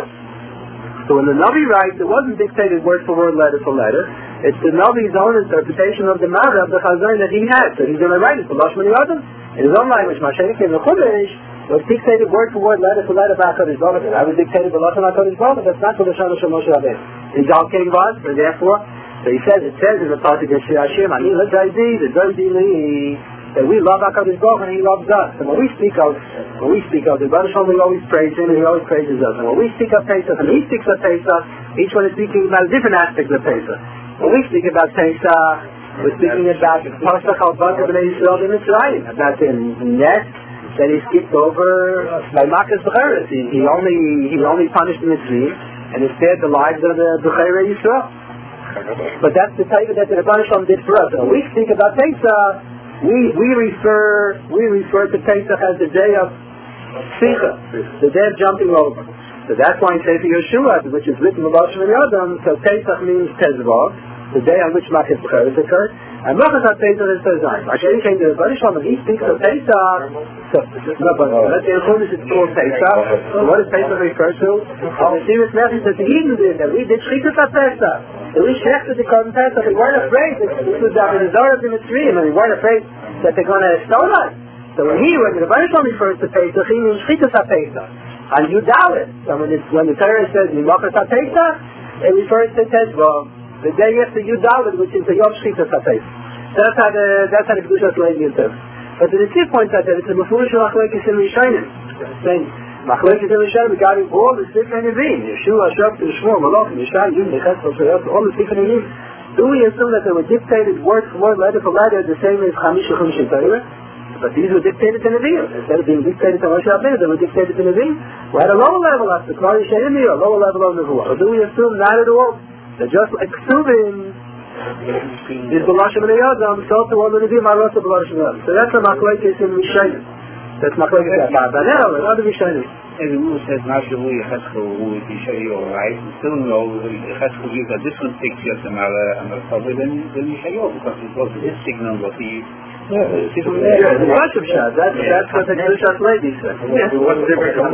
So when the Navi writes, it wasn't dictated word for word, letter for letter. It's the Navi's own interpretation of the Mara, of the Chazon that he had. So he's going to write it for Lashon Liyad in his own language. Mashiach in the Chumash was dictated word for word, letter for letter by HaKadosh Baruch Hu. I was dictated by Lashon HaKadosh Baruch Hu. That's not for the Shana Shel Moshe Rabbeinu. He's all king was, and therefore, so he says, it says in the pasuk in Shir Hashem, Ani l'Zaydi, the Zaydi li, that we love HaKadosh Baruch Hu and he loves us. And when we speak of, when we speak of the Baruch Hu, we always praise him and he always praises us. And when we speak of Pesach and he speaks of Pesach, each one is speaking about a different aspect of Pesach. When we speak about Pesach, we're speaking about Pasach al-Bakar b'nei Yisrael in Mitzrayim, about the net that he skipped over by Makas B'cheres. He, he only he only punished the Mitzrayim and he spared the lives of the B'cherei Yisrael. But that's the type that the Rebbeinu Shalom did for us. When we speak about Pesach, we we refer we refer to Pesach as the day of Sicha, the day of jumping over. So that's why in Sefer Yeshua, which is written in Lashon Yadam, so Pesach means Tezvav, the day on which Makas B'cheres occurred, and Machas HaPesach is Tezayin. Actually, he came to the Rebbeinu Shalom and he speaks of Pesach. So, no, but let's say in Chumash it's called Pesach. So what does Pesach refer to? Oh, the serious message that the Eden did, that we did Shitas HaPesach. That we shechted the Korban Pesach. We weren't afraid. This was the Avodah in the Mitzrayim, and we weren't afraid that they're going to stone us. So when he, when the Rebbeinu Shalom refers to Pesach, he means Shitas HaPesach. And you doubt it. So when, it's, when the Torah says Mimachas HaPesach, it refers to Tezvav, the day after you doubt it, which is the Yom Shitas HaPesach. So that's how the that's how the Kedushas Levi interprets. But the Tzir points out that it's a Mefurish Machlekes in Rishonim. Saying Machlekes in Rishonim regarding all the Sifrei Nevi'im, Yeshua, Shoftim, Shmuel, Malach, Yishai, Yud, Nechas, Osayot, all the Sifrei Nevi'im. Do we assume that they were dictated word for word, letter for letter, the same as Chamisha Chumshin Torah? But these were dictated to Nevi'im. Instead of being dictated to Moshe Rabbeinu, they were dictated to Nevi'im. We had a lower level of the Klal Yisrael, a lower level of Nevuah. Or do we assume not at all? That just like Ksubim is the Lashon B'nei Adam, so to all the Nevi'im are also the Lashon B'nei Adam. So that's a Machlekes in Rishonim. That's Machlekes in Rishonim. And other Rishonim. the rule says Mashavu Yecheskel who is Yishayahu, right? We still know Yecheskel gives a different picture to Mala and Mala than than Yishayahu because it was his signal what he. Yeah, the worship shot. That's that's what the Kedushat lady said. What's different from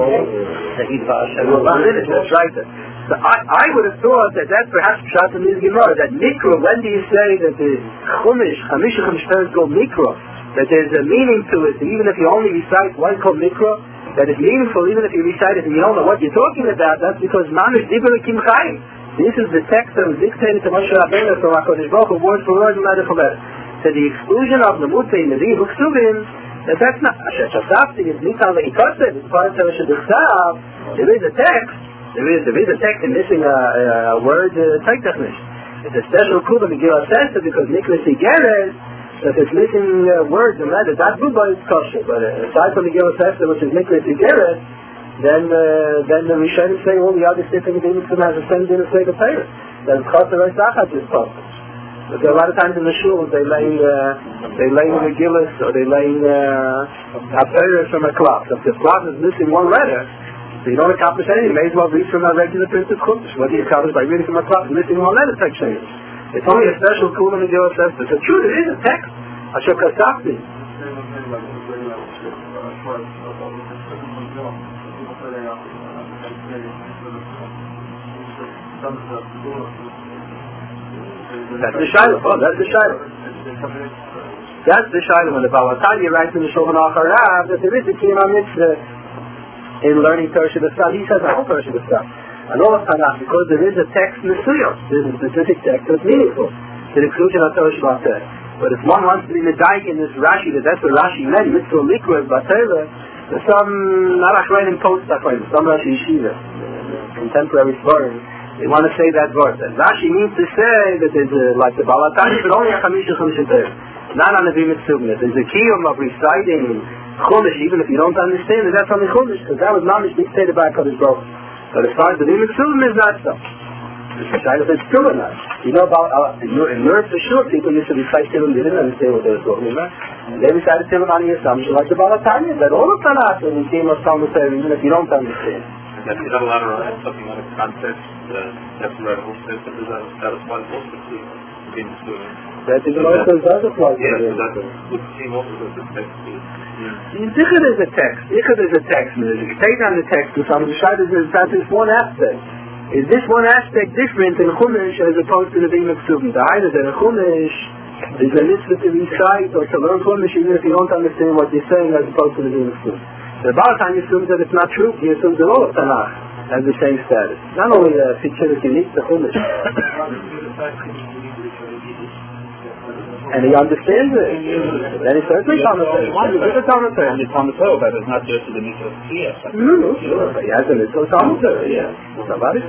That's right. So I, I would have thought that that's perhaps shot in this Gemara, that Mikra, when do you say that the Chumash, Chamisha Chumshter is called Mikra, that there's a meaning to it, even if you only recite one called Mikra, that it's meaningful even if you recite it and you don't know what you're talking about, that's because Mamish Dibur Kim Chaim. This is the text that was dictated to Moshe Rabbeinu from HaKadosh Baruch Hu, word for word, and letter for letter. So the exclusion of the Mutei Nevi Huksuvim, that that's not, Asher Shasafti is Nikan Le'ikotzev, it's part of Asher Dechsav, there is a text, There is, there is a text and missing a, a, a word, Teich Technisch. It's a special Kuba Megillah says it because Niklas Igeres, that it's missing uh, words and letters. That Kuba is kosher, but uh, aside from Megillah says which is Niklas Igeres, then uh, then the Rishonim say all the other different things has the same din of Seder Torah. Then Chosser Reisachat is kosher. But there are a lot of times in the shul they lay uh, they lay in Megillah or they lay uh, a Torah from a cloth. If the cloth is missing one letter, so you don't accomplish anything, you may as well read from a regular printed Chumash. What do you accomplish by reading from a cloth? Missing one letter section. It's only a special Kulam in Megillah says this. It's true, it is a text. Asher Kasafti. That's the Shiloh. Oh, that's the Shiloh. That's the Shiloh. When the Baal HaTanya writes in the Shulchan Aruch Harav that there is a Kiyam HaMitzvah in learning Torah Shabbat, he says the whole Torah Shabbat. And all of Tanakh, because there is a text Mesuyah, there is a specific text that's meaningful. The exclusion of Torah Shabbat. But if one wants to be medayik in this Rashi, that that's what Rashi meant, Mitzvah Likra, Batera, there's some, not Achrein post Achrein, some Rashi Yeshiva, contemporary Svarim, they want to say that word. And Rashi means to say that there's a, like the Baal HaTanya, but only a Chamisha Chamisha Torah. Not on the Mitzvah. There's a kiyum of reciting Chumash, even if you don't understand it, that's only Chumash, because that was Mamish dictated by HaKadosh Baruch Hu. But as far as the Mitzvah is not so. It's kind of it's true or not. You know about, uh, in Europe for sure, people used to recite Tehillim, they didn't understand what they were talking about. And they recited Tehillim on the assumption, like the Baal HaTanya, that all of Tanakh, and you came of Talmud Torah, even if you don't understand. That is not allowed to write something out of context, that's where the whole system is satisfied most of the that is also does apply to yes, it. That came over with the text. Yichud is a text. Yichud is a text. Take on the text to some Shad is that is one aspect. Is this one aspect different in Chumash as opposed to the being of Ksuvim? The idea that a Chumash is a mitzvah to recite or to learn Chumash even if you don't understand what you're saying as opposed to the being of Ksuvim. The Baal HaTanya assumes that it's not true. He assumes that all of Tanakh has the same status. Not only a picture that unique to Chumash. And he understands it. Then he certainly understands it. It's a Talmud Torah. And it's on the Torah, but it's not just the mitzvah here. No, no, sure. But he has a mitzvah Talmud Torah, yeah. What's about it?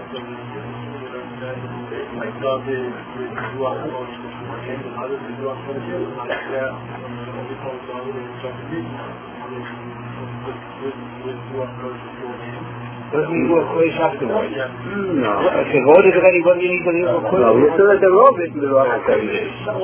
Doesn't mean you work close afterwards. No. If the road is already what you need to do. No, we still at the road is the Ruach HaKodesh.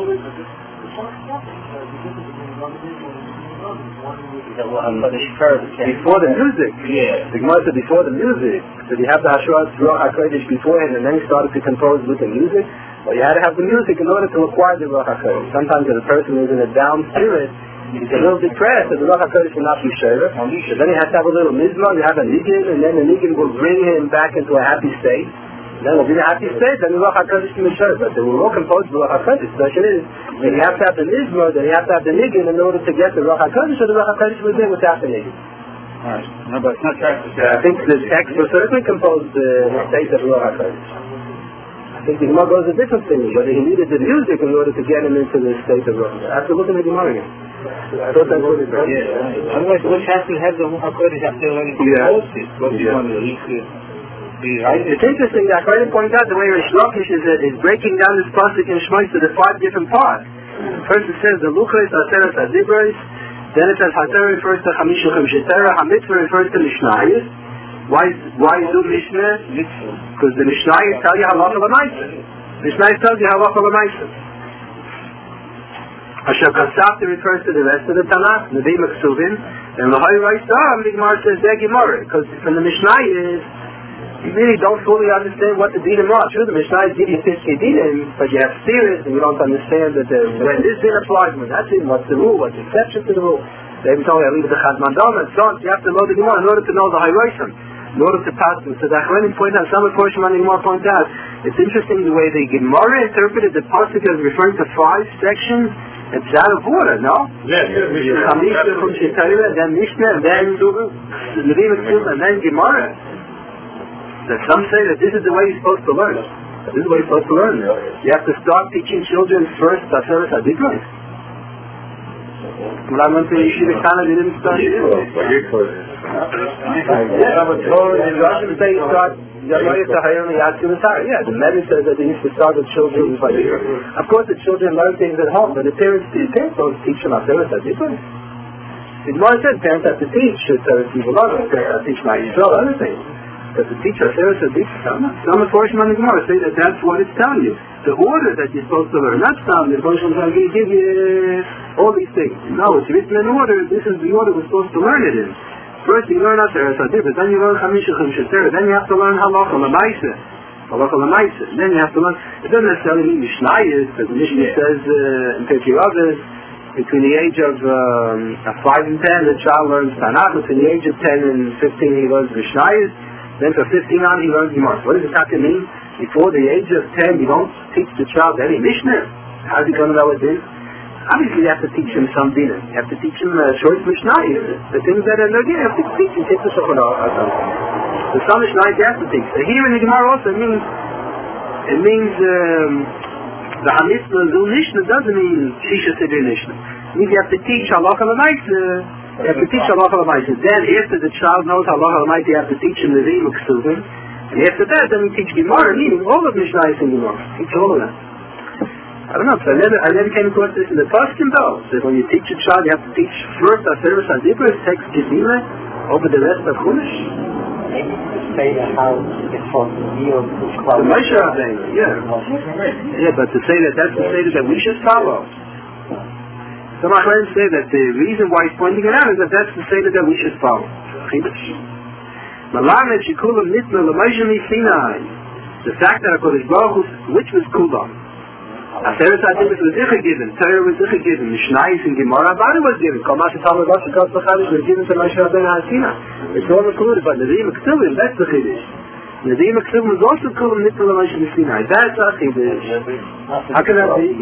Before the music. Yeah. The Gemara said before the music. So you have the Hashrat Ruach HaKodesh beforehand and then he started to compose with the music. Well, you had to have the music in order to acquire the Ruach HaKodesh. Sometimes if a person is in a down spirit, he's a little depressed, and the Ruach HaKodesh will not be shared. So then he has to have a little mizmah, you have a niggin, and then the niggin will bring him back into a happy state. And then will be in a happy state, then the Ruach HaKodesh can be shared. But they will all compose the Ruach HaKodesh. The question is, that you have to have the mizmah, then you have to have the niggin in order to get the Ruach HaKodesh, or the Ruach HaKodesh was there without the niggin. Alright. No, but it's not trying to say. I think the text will certainly compose the state of the Ruach HaKodesh. I think the Gemara goes a different thing, whether he needed the music in order to get him into the state of Ruach. I have to look at the Gemara again. I thought that was it. Yeah. Otherwise, what has to have the Ruach HaKodesh after learning to compose it? What do you want to be right? It's interesting that I try to point out the way Rish Lakish is, uh, is breaking down this pasuk in Shmois to the five different parts. First it says the Luchos, Hateres, Hadibros. Then it says Hater refers to Chamisha Chemshetera. Hamitzvah refers to Mishnayos. Why why do Mishnah? Because the Mishnayos tell you halacha l'maisa. Mishnayos tells you halacha l'maisa. Asher Kasafta refers to the rest of the Tanakh, Nevi'im Ksuvim, and the High Raisam, the Gemara says Zeh Gemara, because from the Mishnah is, you really don't fully understand what the dinim are. Sure, the Mishnah is giving you fifty dinim, but you have theories and you don't understand that the, when this din applies, when that's in, what's the rule, what's the exception to the rule. They even tell you, I leave the Chazman Dam and so on, so you have to know the Gemara in order to know the High Raisam, in order to pass them. So the Achronim point out, some of the portion of the Gemara point out, it's interesting the way the Gemara interpreted the pasuk as referring to five sections. It's out of order, no? Yes, yes. Chamisha from Shitayra, then Mishnah, and then Nevi'im Ksuvim, and then Gemara. That some say that this is the way you're supposed to learn. This is the way you're supposed to learn. You have to start teaching children first Taseres HaDibros. When I went to Yeshiva Kana, they didn't start it. Yeah, but the Russians say you start Yamayat Tahayim Yatsum Asar. Yeah, the Medi says that they used to start with children. Of course, the children learn things at home, but the parents, the parents don't teach them Taseres HaDibros. The Gemara said parents have to teach Taseres HaDibros, parents have to teach Ma'Yisrael, other things. But the teacher, Taseres HaDibros, some portion of the Gemara say that that's what it's telling you. The order that you're supposed to learn. That's telling you. The portion is going to give you all these things. No, it's written in order. This is the order we're supposed to learn it in. First you learn Taseres HaDibros, then you learn Chamisha Chamisha Torah, then you have to learn Halacha L'Maisa. Halacha L'Maisa. Then you have to learn. It doesn't necessarily mean Mishnayos, because the Mishnah says uh, in Pirkei Avos, between the age of um, five and ten, the child learns Tanakh. Between the age of ten and fifteen, he learns Mishnayos. Then for fifteen on, he learns Gemara. What does it have to mean? Before the age of ten, you don't teach the child any Mishnah. How's he going to know what it is? Obviously, you have to teach him some dinim. You have to teach him uh, short Mishnah. The things that are no din, you have to teach him. Take the Shulchan Aruch or something. The some Mishnah you have to teach. So here in the Gemara also, it means, it means, um, the Hamitzvah Zul Mishnah doesn't mean Shisha Siddur Mishnah. It means you have to teach Halacha L'Maisa. You have to teach Halacha L'Maisa. Then, after the child knows Halacha L'Maisa, you have to teach him the Nevi'im Ksuvim. And after that, then we teach Gemara, meaning all of Mishnah is in Gemara. Teach all of that. I don't know, so I never, I never came across this in the Paskin though. So when you teach a child, you have to teach first Taseres HaDibros, text Gedila, over the rest of Chumash. Maybe to say how it's supposed to be or The Moshe Rabbeinu, yeah. Yeah, but to say that, that's the Seder that we should follow. Some of my friends say that the reason why he's pointing it out is that that's the Seder that we should follow. Malamed Shikulam Nitna L'Moshe Sinai. The fact that HaKadosh Baruch Hu, which was Kulam? Taseres HaDibros was Zichah given, Torah was Zichah given, Mishnayos and Gemara Abadi was given, Kol Masha Talmud Rasha Kos L'Chadish was given to Moshe Rabbeinu HaSinai. It's all included, but Nevi'im Ksuvim, that's the Chiddush. Nevi'im Ksuvim was also called Nitna L'Moshe Sinai. That's a Chiddush. How can that be?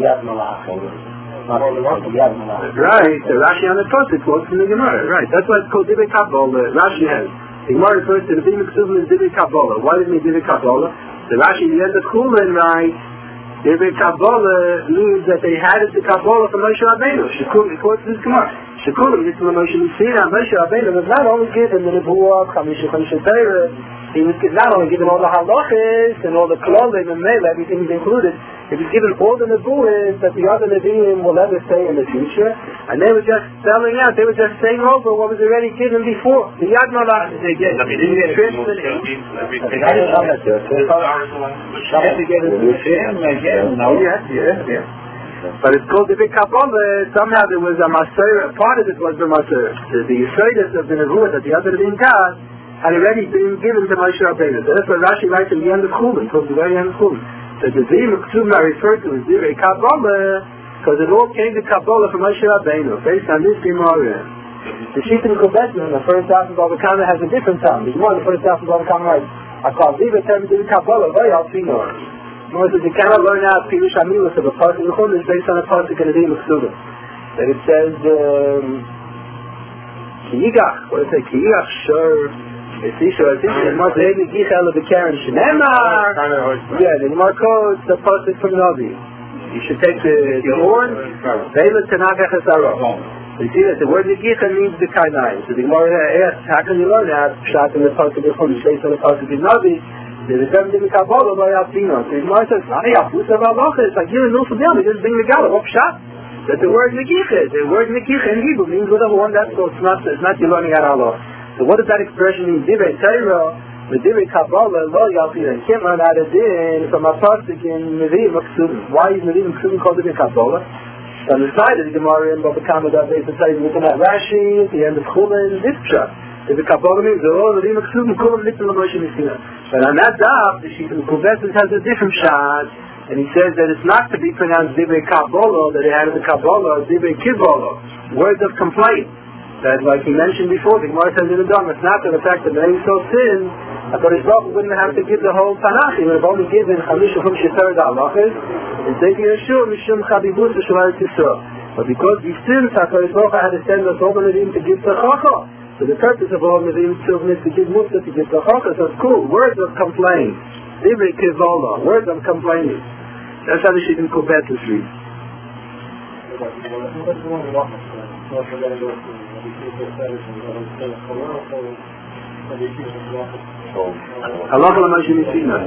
Right, the Rashi on the Tosik quotes from the Gemara. Right, that's why it's called Divrei Kabbalah. Rashi has. The Gemara refers to Nevi'im Ksuvim as Divrei Kabbalah. Why did it mean Divrei Kabbalah? The Rashi at the end of Chulin writes, Divrei Kabbalah means that they had it to Kabbalah from Moshe Rabbeinu. Shekulim, of course, this is Gemara. Shekulim, this is Moshe Sinai. Moshe Rabbeinu was not only given the Nebuah, Chamisha Chamisha Torah, he was not only given all the halachas and all the klolim and mele, everything is included. He was given all the Nebuahs that the other Nevi'im will never say in the future, and they were just spelling out, they were just saying over what was already given before. The Yad Malach, they get it. But it's called the Big Kabbalah. Somehow there was a Maser, part of it was the Maser. The, the Yisraelis of the Nebuah that the other Nevi'im got had already been given to Moshe Rabbeinu. So that's what Rashi writes in the end of Chulin, towards the very end of Chulin. So the Nevi'im Ksuvim are referred to as Divrei Kabbalah because it all came to Kabbalah from Moshe Rabbeinu, based on this Gemara. The Shittim Kubetman, the first half of Bava Kama, has a different sound. There's more in the first half of Bava Kama writes, I call Divrei Divrei Kabbalah, very Alfinor. More says you cannot learn out Pirush Amilas of a part of the Chulin based on a part of the Nevi'im Ksuvim. That it says, um, Kiyigach, what does it say? Kiyigach, sure. It's Isha, it's Isha, it's Mark Leibniz, Yichel of the Karen, Shememar! Yeah, the Gemara quotes the pasuk from Navi. You should take the, the horn, Vela Tanakh Echesaro. You see that the word Yichel means the Kainai. So the Gemara asks, how can you learn that? Shot in the pasuk of Chumash, based on the pasuk of Navi, there's a term in the Kabbalah by Alpino. So the Gemara says, Nani Apusa Valacha, it's like you're in Nusabel, you just bring the Gala, what shot? That the word Megicha, the word Megicha in Hebrew means with a horn, that's so it's not, it's not you learning at Allah. So what does that expression mean? Divrei Torah, with Divrei Kabbalah, lo Yalpina. You can't learn out of din from a pasuk in Nevi'im Ksuvim. Why is Nevi'im Ksuvim called Divrei Kabbalah? So on the side of the Gemara in Baba Kama that they say looking at Rashi at the end of Chulin, this pshat. The Kabbalah means the whole of the Imaksum Kulam Little Moshe Messina. But on that daf, the Shita Kuvetis has a different pshat, and he says that it's not to be pronounced Divrei Kabbalah, that it had the Kabbalah, Divrei Kibbalah, words of complaint. That, like he mentioned before, the Gemara says in the Dom, it's not that the fact that they so sin, HaKadosh Baruch Hu wouldn't have to give the whole Tanakh. He would have only given Chamish Uchum Shetar Da'alachis, and Zeki Yeshua Mishum Chabibus V'Shumayat Yisrael. But because we sin, HaKadosh Baruch Hu had to send us over Nevi'im to give Tzachachah. So the purpose of all Nevi'im children is to give Mutzah, to give Tzachachah. So it's cool. Words of complaint. Divrei Kivola. Words of complaining. That's how the Shittim Kubetus reads. Halacha l'Moshe Messina.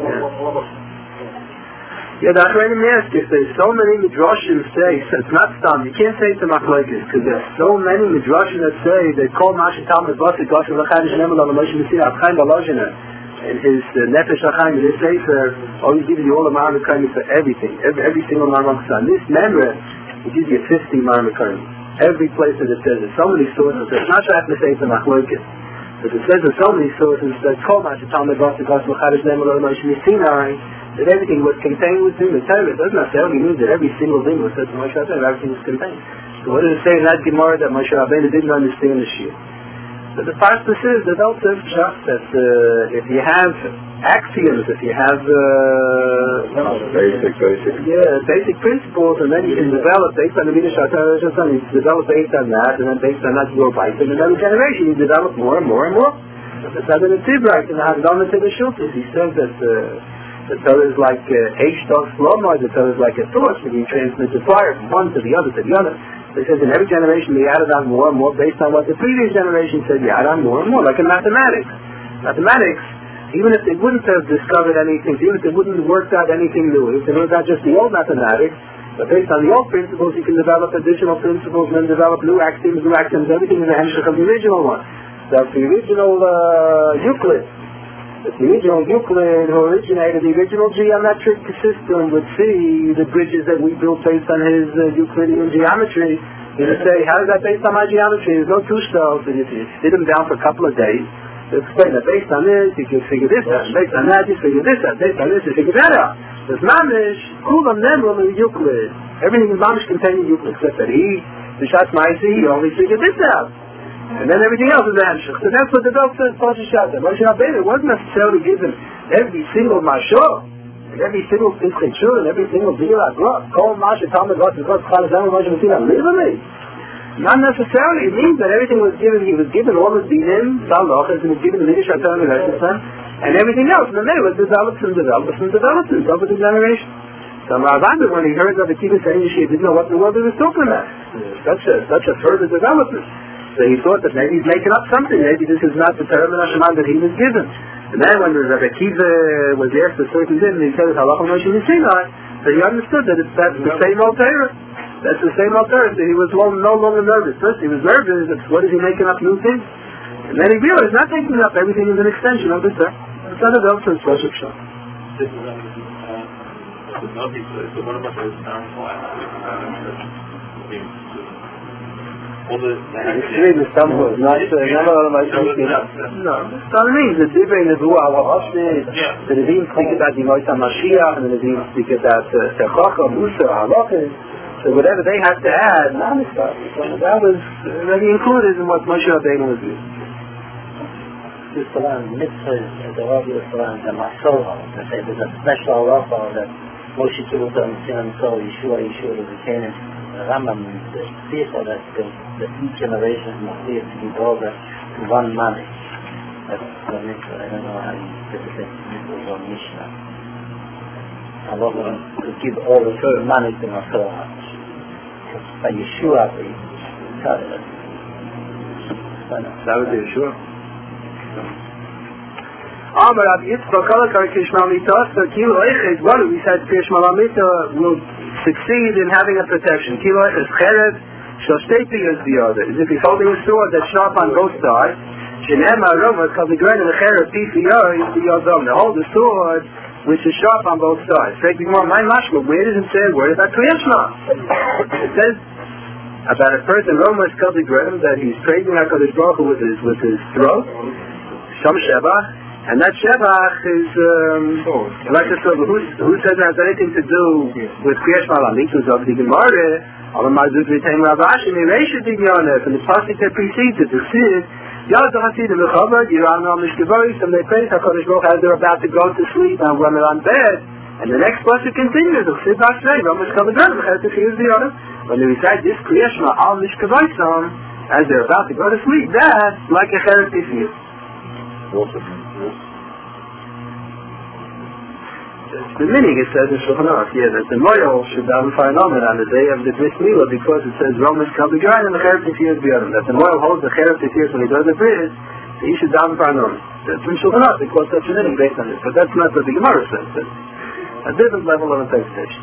Yeah, the Achronim ask if there's so many midrashim say, so it's not stam, you can't say it's a machlokes, because there's so many midrashim that say that kol mashi talmud basik goshen l'chadish nemel l'Moshe Messina Chaim Balozhina, and his uh, Nefesh HaChaim in his sefer always gives you all the Marmakarim for everything, every, every single Marmakarim. This member, it gives you fifty Marmakarim. Every place that it says, there's so many sources, it's not sure I have to say it's a machlokes. But it says in so many sources that Kol Mashi Talmud Basik Goshen L'Chadish Nemel L'Moshe Messina, that everything was contained within the Torah. It doesn't necessarily mean that every single thing was said to Moshe Rabbeinu, everything was contained. So what does it say in that Gemara that Moshe Rabbeinu didn't understand the Shir? So the purpose is that also that uh, if you have axioms, if you have uh, basic, basic, yeah, basic principles, and then you can develop based on the Midrash HaTorah, you develop based on that, and then based on that you go right. In another generation, you develop more and more and more. That's how the Tibraik and the Hagdama to the Shultis. He says that uh, the Torah is like H dog Slomar, the Torah is like a torch, and you transmit the fire from one to the other to the other. He says in every generation they added on more and more based on what the previous generation said, you add on more and more, like in mathematics. Mathematics, even if they wouldn't have discovered anything, even if they wouldn't have worked out anything new, if they worked out just the old mathematics, but based on the old principles you can develop additional principles and then develop new axioms, new axioms, everything is a handshake of the original one. That's the original uh, Euclid. If the original Euclid, who originated the original geometric system, would see the bridges that we built based on his uh, Euclidean geometry, he would say, how is that based on my geometry? There's no two stones. And if you sit him down for a couple of days, he'll explain that based on this, you can figure this out. Based on that, you figure this out. Based on this, you figure that out. There's mamish, kulam nemrum in Euclid. Everything is mamish containing Euclid, except that he, the Shatz Maisi, he only figured this out. And then everything else is Amshach. So that's what the Dov says, Pasha Shata. Moshe Rabbeinu wasn't necessarily given every single Mashor, and every single Pischechur, and every single Zira Grot. Kol Masha Talmud Basik Goshen L'Chadish Nemel L'Moshe Messina, literally. Not necessarily. It means that everything was given, he was given all the Dinim, Salachas, and he was given the Midrash HaTorah and everything else. And then it was developed and developed and developed over the generation. So Rabbi, when he heard Rabbi Kiva saying he didn't know what in the world he was talking about. Such a, such a further development. So he thought that maybe he's making up something. Maybe this is not the Torah Menasheman that he was given. And then when Rabbi Kiva was asked a certain din, he said, Halacha Moshe Messina, so he understood that it's, that's the same old Torah. That's the same old Torah. So he was no longer nervous. First he was nervous. What is he making up new things? And then he realized not making up everything is an extension of the Torah. It's not a Dov since Rosh Hashanah. All the the stumble, not uh, never all my No, that's what I mean. The Divrei Nevuah, Hashne, the Nevi'im speak about the Moisha Mashiach, and the Nevi'im speak about Techacha, Musa, Halachah. So whatever they had to add, that was already included in what Moshe Rabbeinu was doing. This Quran, mitzvah, the Rabbi Quran, the Masorah, that there's a special halacha that Moshe Kibbutz and Sinam Sol, Yeshua, Yeshua, the Canaan, the Rambam, the Sikha, that that each generation must be together to one money. That's the mitzvah. I don't know how you put it in mitzvah or Mishnah. Allah to give all the money to Masorah. By Yeshua, the Torah. That was Yeshua. Amar Rav Yitzchak Kalakar Krishma Amita, so Kilo Echet, what we said Krishma Amita will succeed in having a protection. Kilo Echet Cherev, Shoshteti is the other. As if he's holding a sword that's sharp on both sides. Shenema Roma, because the grain of the Cherev, P C R, is the Yodom. They hold the sword which is sharp on both sides. My mashma, where does it say? Where is that Kriyashma? It says about a person, Roma's Kadigrim, that he's praising HaKadosh Baruch Hu with his, with his throat, Sham Shebach, and that Shebach is, um, like I said, who, who says it has anything to do with Kriyash Malamik, who's of the Gemara, Alam Mazuk Vitain Ravashi, Meresha Digyonef, and the pasuk that precedes it, the Sid, Yad Hasidim Mechaber, Yiram Al Mishkevoris, and they praise HaKadosh Baruch Hu as they're about to go to sleep and when they're on bed. And the next pasuk continues, the Sid Basrei, Roma's Kadigrim, when they recite this Kriyash Al Mishkevorisam, as they're about to go to sleep, that's like a Cheret Tifir. The meaning it says in Shulchan Aruch, yeah, that the Moyal should daven for an Omer on the day of the Bris Milah because it says Roma's Kadigrim and the Cheret Tifir is beyond him. That the Moyal holds the Cheret Tifir when he does the Bris, so he should daven for an Omer. That's in Shulchan Aruch because such a meaning based on it. But that's not what the Gemara says. That's a different level of interpretation.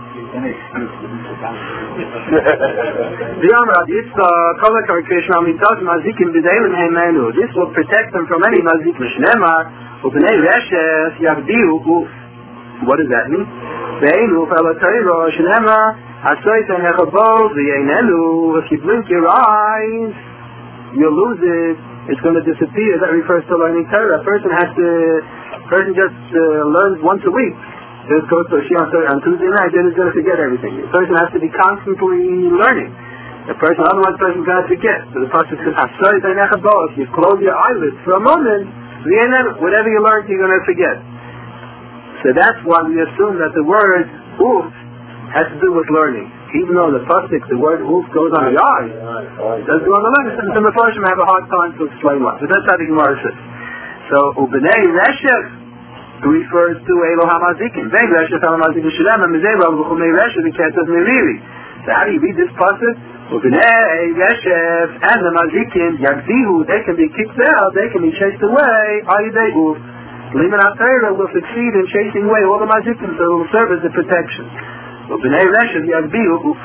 The Amrad Yitzchak, Kol HaKarikish Mamitzot Mazikim B'Deilim Heimenu. This will protect them from any Mazik Mishnemar, U'Bnei Reshes Yavdiu. What does that mean? Ve'enu Felateiro Shnemar Hasoyt HaNechabot V'Yeinenu. If you blink your eyes, you'll lose it. It's going to disappear. That refers to learning Torah. A person has to, a person just uh, learns once a week. Just goes to a shiur on Tuesday night, then he's going to forget everything. The person has to be constantly learning. The person, otherwise the person's going to forget. So the person says, if you close your eyelids for a moment, whatever you learned, you're going to forget. So that's why we assume that the word uf has to do with learning. Even though the pasuk, the word uf goes on the eyes, it doesn't go on the learning. Some of the Mepharshim have a hard time to explain why. So that's how the Gemara says. So, U'Bnei Reshev refers to Elo HaMazikim. Vein Reshev HaMazikim Shalem and Mizei Rav B'chumei Reshev V'ketos Meriri. So how do you read this pasuk? U'Bnei Reshev and the Mazikim Yagzihu, they can be kicked out, they can be chased away. Ayidei Uf. Liman HaTorah will succeed in chasing away all the Mazikim, so it will serve as a protection. U'Bnei Reshev Yagzihu Uf.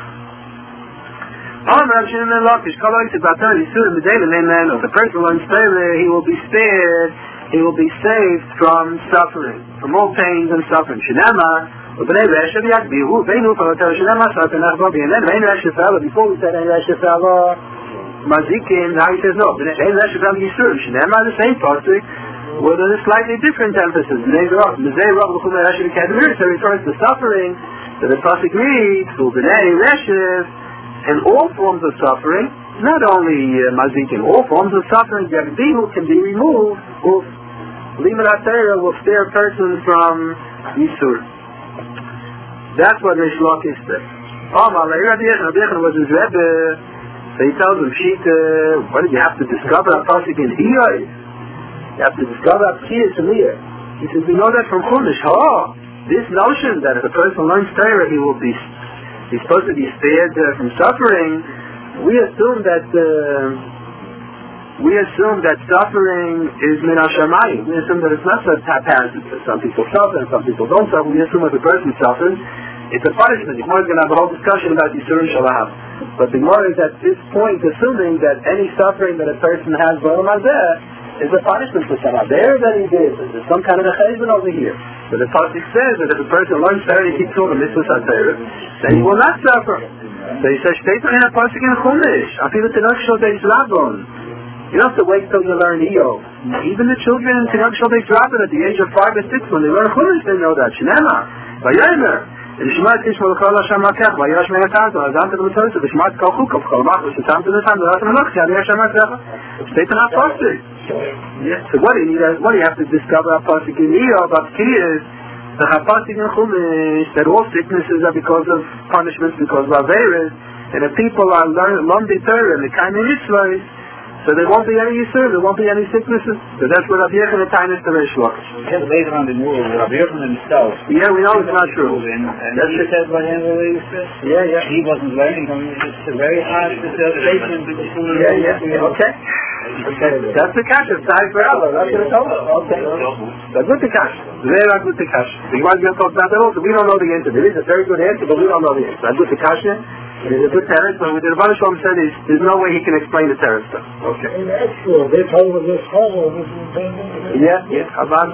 Om Rav Shimon ben Lakish Kol Oitz Batar Yisur B'Deilim Heimenu. If the person learns Torah, he will be spared. He will be saved from suffering, from all pains and suffering. Shinama, U'Bnei Reshev Yagbihu, Veinu Falatar Shinama Sartanach Babi, and then Vein Reshev Fala, before we said Vein Reshev Fala, Mazikim, now he says no, Vein Reshev Fala Yisur, Shinama, the same pasuk, with a slightly different emphasis. Mizei Rav B'chumei Reshev V'ketos, so refers to suffering, so the pasuk reads, U'Bnei Reshev, and all forms of suffering, not only uh, Mazikim, all forms of suffering, Yagbihu can be removed, Uf. Liman HaTorah will spare a person from Yisur. That's what Reish Lakish says. Oh, Rabbi Yechon was his Rebbe. So he tells him, Shita, what did you have to discover a pasuk in Iyai? You have to discover a Pkiyas in Iyai. He says, we know that from Chumash. Oh, this notion that if a person learns Torah, he will be, he's supposed to be spared uh, from suffering. We assume that uh, we assume that suffering is min hashamayim. We assume that it's not such haphazard. Some people suffer and some people don't suffer. We assume if a person suffers, it's a punishment. The Gemara is going to have a whole discussion about Yisur and Shalab. But the Gemara is at this point assuming that any suffering that a person has b'olam hazeh is a punishment for some there that he did. There's some kind of a cheshbon over here. But the pasuk says that if a person learns Torah and he keeps all the mitzvahs on Torah, then he will not suffer. So he says, "Shtei in a pasuk in Chumash. Afilu tenach shodei zrabon." You don't have to wait till you learn Iyov. Even the children in tenach shodei zrabon at the age of five or six, when they learn Chumash, they know that. Shnema, vayomer. L'shmat tishmol kol Hashem makach, vayosh me'atanto, azam to the mitzvah, l'shmat kol chukov, kol mach, l'shatam to the time, l'asam melach, yad Hashem makach. Shtei in a pasuk. So what do you need? What do you have to discover a pasuk in Iyov? But Kiyas, the pasuk in Chumash, that all sicknesses are because of punishments, because of averes, and if people are learning Lomdei Torah and the kind of mitzvahs, so there won't be any Yisur, there won't be any sicknesses. So that's what Rabbi Yechon Tainus to Reish Lakish. Because later on in the world, Rabbi Yechon himself. Yeah, we know it's not true. And, and that's he said what him really said. Yeah, yeah. He wasn't learning from him. It's a very hard statement. Yeah, yeah. Okay. Okay. That's the kasha. Sai for Allah. That's what it's all about. Okay. That's good the kasha. Very good the kasha. The Gemara is going to talk about that also. We don't know the answer. There is a very good answer, but we don't know the answer. That's good the kasha. There's a good terror, but with the Rebbeinu Shalom said is there's no way he can explain the terror stuff. Okay. In actual, they told him this whole. Yeah, yeah, Chabad.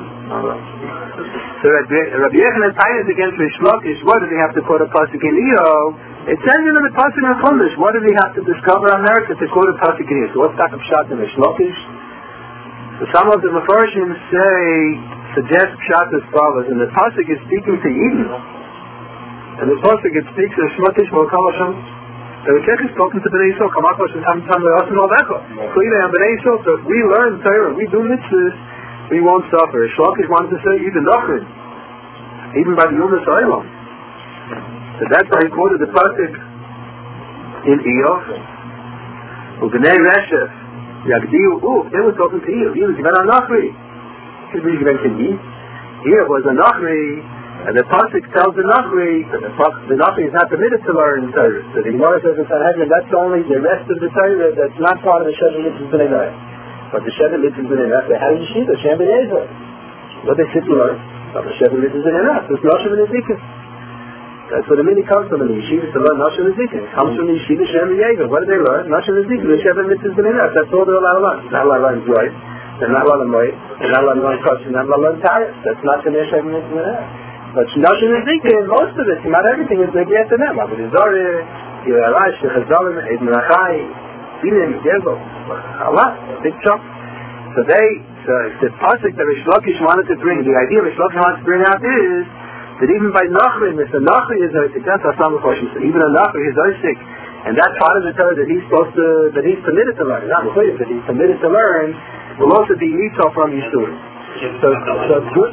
So Rabbi Yechon Tainus against Reish Lakish, what did they have to put a pasuk in Iyov? It says in the Pasuk in Chumash, what did he have to discover on America to quote a Pasuk here? So what's that Pshat in the Shlokish? So some of the Mefarshim say, suggest Pshat as follows, and the Pasuk is speaking to Eden. And the Pasuk it speaks of Shmotish Volkam Hashem. The Rekech is talking to Bnei Yisrael, Kamak Hashem Tam Tam Le'asim Al-Becha. Clearly on Bnei Yisrael, so if we learn Torah, we do mitzvahs, we won't suffer. Shlokish wanted to say even Nachrin, even by the Umas Olam. So that's why he quoted the Pasuk in Iyov. U'Bnei Reshef, Yagdiu Uf, they were talking to Iyov. Iyov is Given HaNachri. He's really Given to Iyov. Iyov was a Nachri, and the Pasuk tells the Nachri that the, the Nachri is not permitted to learn Torah. So the Gemara says in Sanhedrin, that's only the rest of the Torah that's not part of the Sheva Mitzvah B'nai Noach. But the Sheva Mitzvah B'nai Noach, they have a yeshiva, Shem B'nai. What they sit to learn? But the Sheva Mitzvah B'nai Noach, it's Noshem and Ezekiel. That's where the mini comes from in the yeshiva, to learn Noshem and Ezekiel. It comes from the yeshiva, Shem B'nai. What do they learn? Noshem and Ezekiel, the Sheva Mitzvah B'nai Noach. That's all they're allowed to learn. Not allowed to learn Zoy, they're not allowed to learn Moed, they're not allowed to learn Kosh, they're not allowed to learn Taris. That's not the Sheva Mitzvah B'nai Noach. But Noshem and Ezekiel, most of it, not everything is like yes and them. Abu Dizoreh, Yerarash, Shechazalim, Eid Menachai, Binim, Gerbo, a lot, a big chunk. So they, so the Pasuk that Rish Lakish wanted to bring, the idea Rish Lakish wanted to bring out is that even by Nachri, if the Nachri is Oisik, that's our Slam Choshen, so even a Nachri is Oisik, and that's part of the Torah that he's supposed to, that he's permitted to learn, not Mechuyev, that he's permitted to learn, will also be Yitzhak from Yisur. So, so it's good.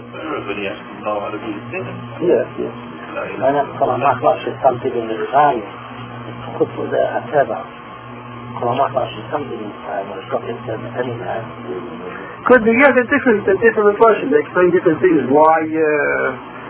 Yes, yes. أنا طبعا ما أخلص something in the time. Put for the Ateva. طبعا ما أخلص something in the time. Or something in the time. Could be, yeah, they're different, they're different versions. They explain different things. Why, uh,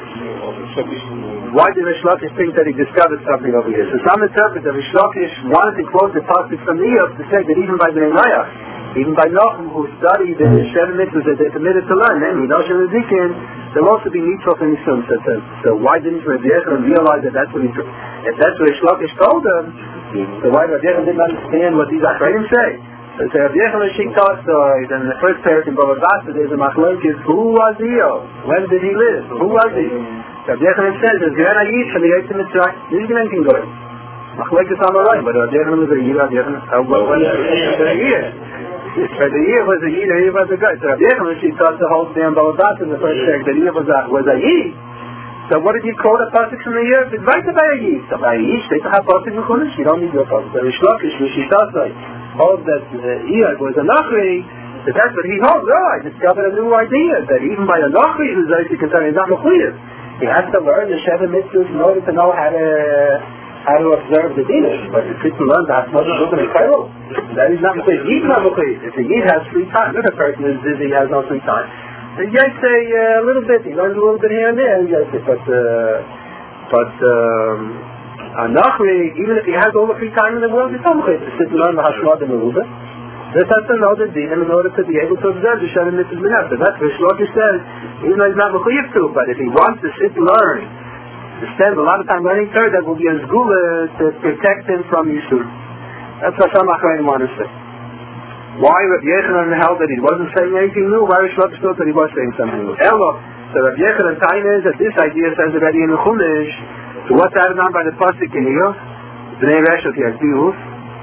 why did Rish Lakish think that he discovered something over here? So some interpret that Rish Lakish wanted to quote the Pasuk from the Iyov to say that even by Bnei Noach, even by Nachum, who studied the Sheva Mitzvahs that they're permitted to learn, namely Noshem and Ezekiel, there'll also be Mitzvot and Yisum. So, so, so why didn't Rabbi Yechon realize that that's what he, if that's what Rish Lakish told them, so why Rabbi Yechon didn't understand what these Achreidim say? So, so Rabbi Yechon Shik Tolstoy, then in the first parak in Bava Basra, there's a machlokes, who was he? When did he live? Who was he? Rabbi Yechon says, there's Gren Ayid from the Yetz Mitzrayim. This is anything good. Machlokes on the right, but Rabbi Yechon was a Yid, Rabbi Yechon, when was a Yid? For the year was a Yid, the year was a guy. So Rabbi Yechon, she taught the whole damn Bava Basra in the first parak, the year was a, was a Yid. So what did you quote a pasuk from the year? It's right by a Yid. So by a Yid, they have pasuk in Chumash, you don't need your pasuk. So Rish Lakish, she taught like, holds that the Iyad was a Nachri, that that's what he holds. Oh, I discovered a new idea, that even by a Nachri, who's actually concerned, he's not Mechuyev. He has to learn the Sheva Mitzvahs in order to know how to how to observe the dinos. But if people learn that, not to look at Cairo, that is not Mechuyev. He's not Mechuyev. If the Yid has free time, if a person is busy, he has no free time. The Yid say uh, a little bit, he learns a little bit here and there, but, uh, but, um, a Nachri, even if he has all the free time in the world, he's not Mechuyev to sit and learn the Hashmad and the Ruba. This has to know the din in order to be able to observe the Sheva Mitzvahs B'nai. So that's what Rish Lakish says, even though he's not Mechuyev to, but if he wants to sit and learn, to spend a lot of time learning Torah, that will be a Zgula to protect him from Yisur. That's what some Achreidim want to say. Why Rabbi Yechanan held that he wasn't saying anything new? Why Rish Lakish thought that he was saying something new? Elo, so Rabbi Yechanan time is that this idea says already in the Chumash. So what's added on by the pasuk in here? Bnei Reshef Yagdiu.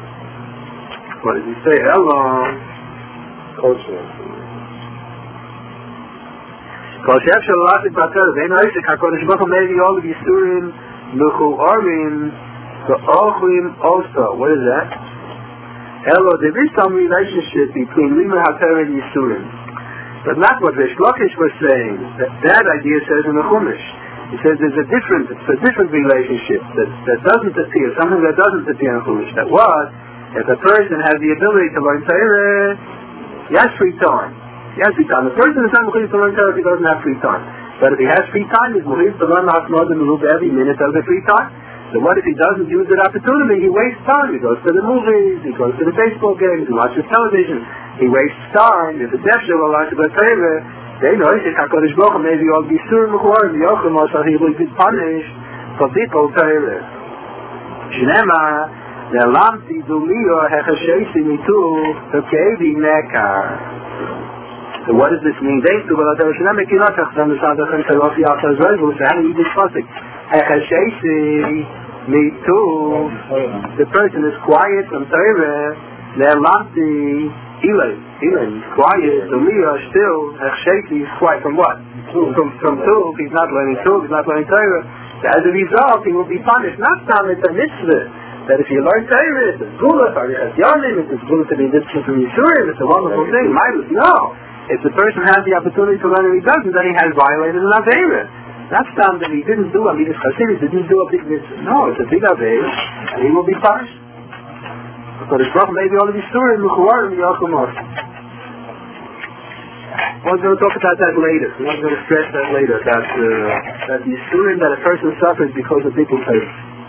What does he say? Elo. Kol Shef Shalasik Batel. Vein Isaac Hakodesh Baruch Hu made all of Yisurim Mechuarim Ve'ochlim Osa. What is that? Elo, there is some relationship between Lima HaTorah and Yisurim. But not what Rish Lakish was saying. That, that idea says in the Chumash. He says there's a different, it's a different relationship that, that doesn't appear, something that doesn't appear in the Chumash. That was, if a person has the ability to learn Torah, he has free time. He has free time. The person is not mechuyev to learn Torah if he doesn't have free time. But if he has free time, he's mechuyev to learn the Hashmad and Ruba every minute of the free time. So what if he doesn't use that opportunity? He wastes time. He goes to the movies, he goes to the baseball games, he watches television. He wastes time. If it's Efshel will learn to learn Torah, they know it's HaKadosh Baruch Hu, maybe all be sur mechuarim, Yochim also he will be punished for people Torah. Shnema, Ne'lamti duliyo hechasheisi mitu hukeivi nekar. So what does this mean? They do, but I should not make you not understand the Saddachan Karofi after Israel, so how do you discuss it? Hechasheisi, Me too. The person is quiet from Torah. Le'lamti Elon. Elon is quiet. The Mia still, Shaky is quiet from what? From from two. He's not learning two. He's not learning Torah. As a result, he will be punished. Not time it's a mitzvah. That if you learn Torah, it's a gula, it's yonim, it's gula to be mitzvah from Yishurim. It's a wonderful thing. Midas, no. If the person has the opportunity to learn and he doesn't, then he has violated an Aveira. That's time that he didn't do a midas chassidus, he didn't do a big mitzvah. No, it's a big Aveira, and he will be punished. But it's not maybe all of these stories, Mechuarim, Yachumor. We're going to talk about that later. We're going to stress that later, that, uh, that the story that a person suffers because of people's faith.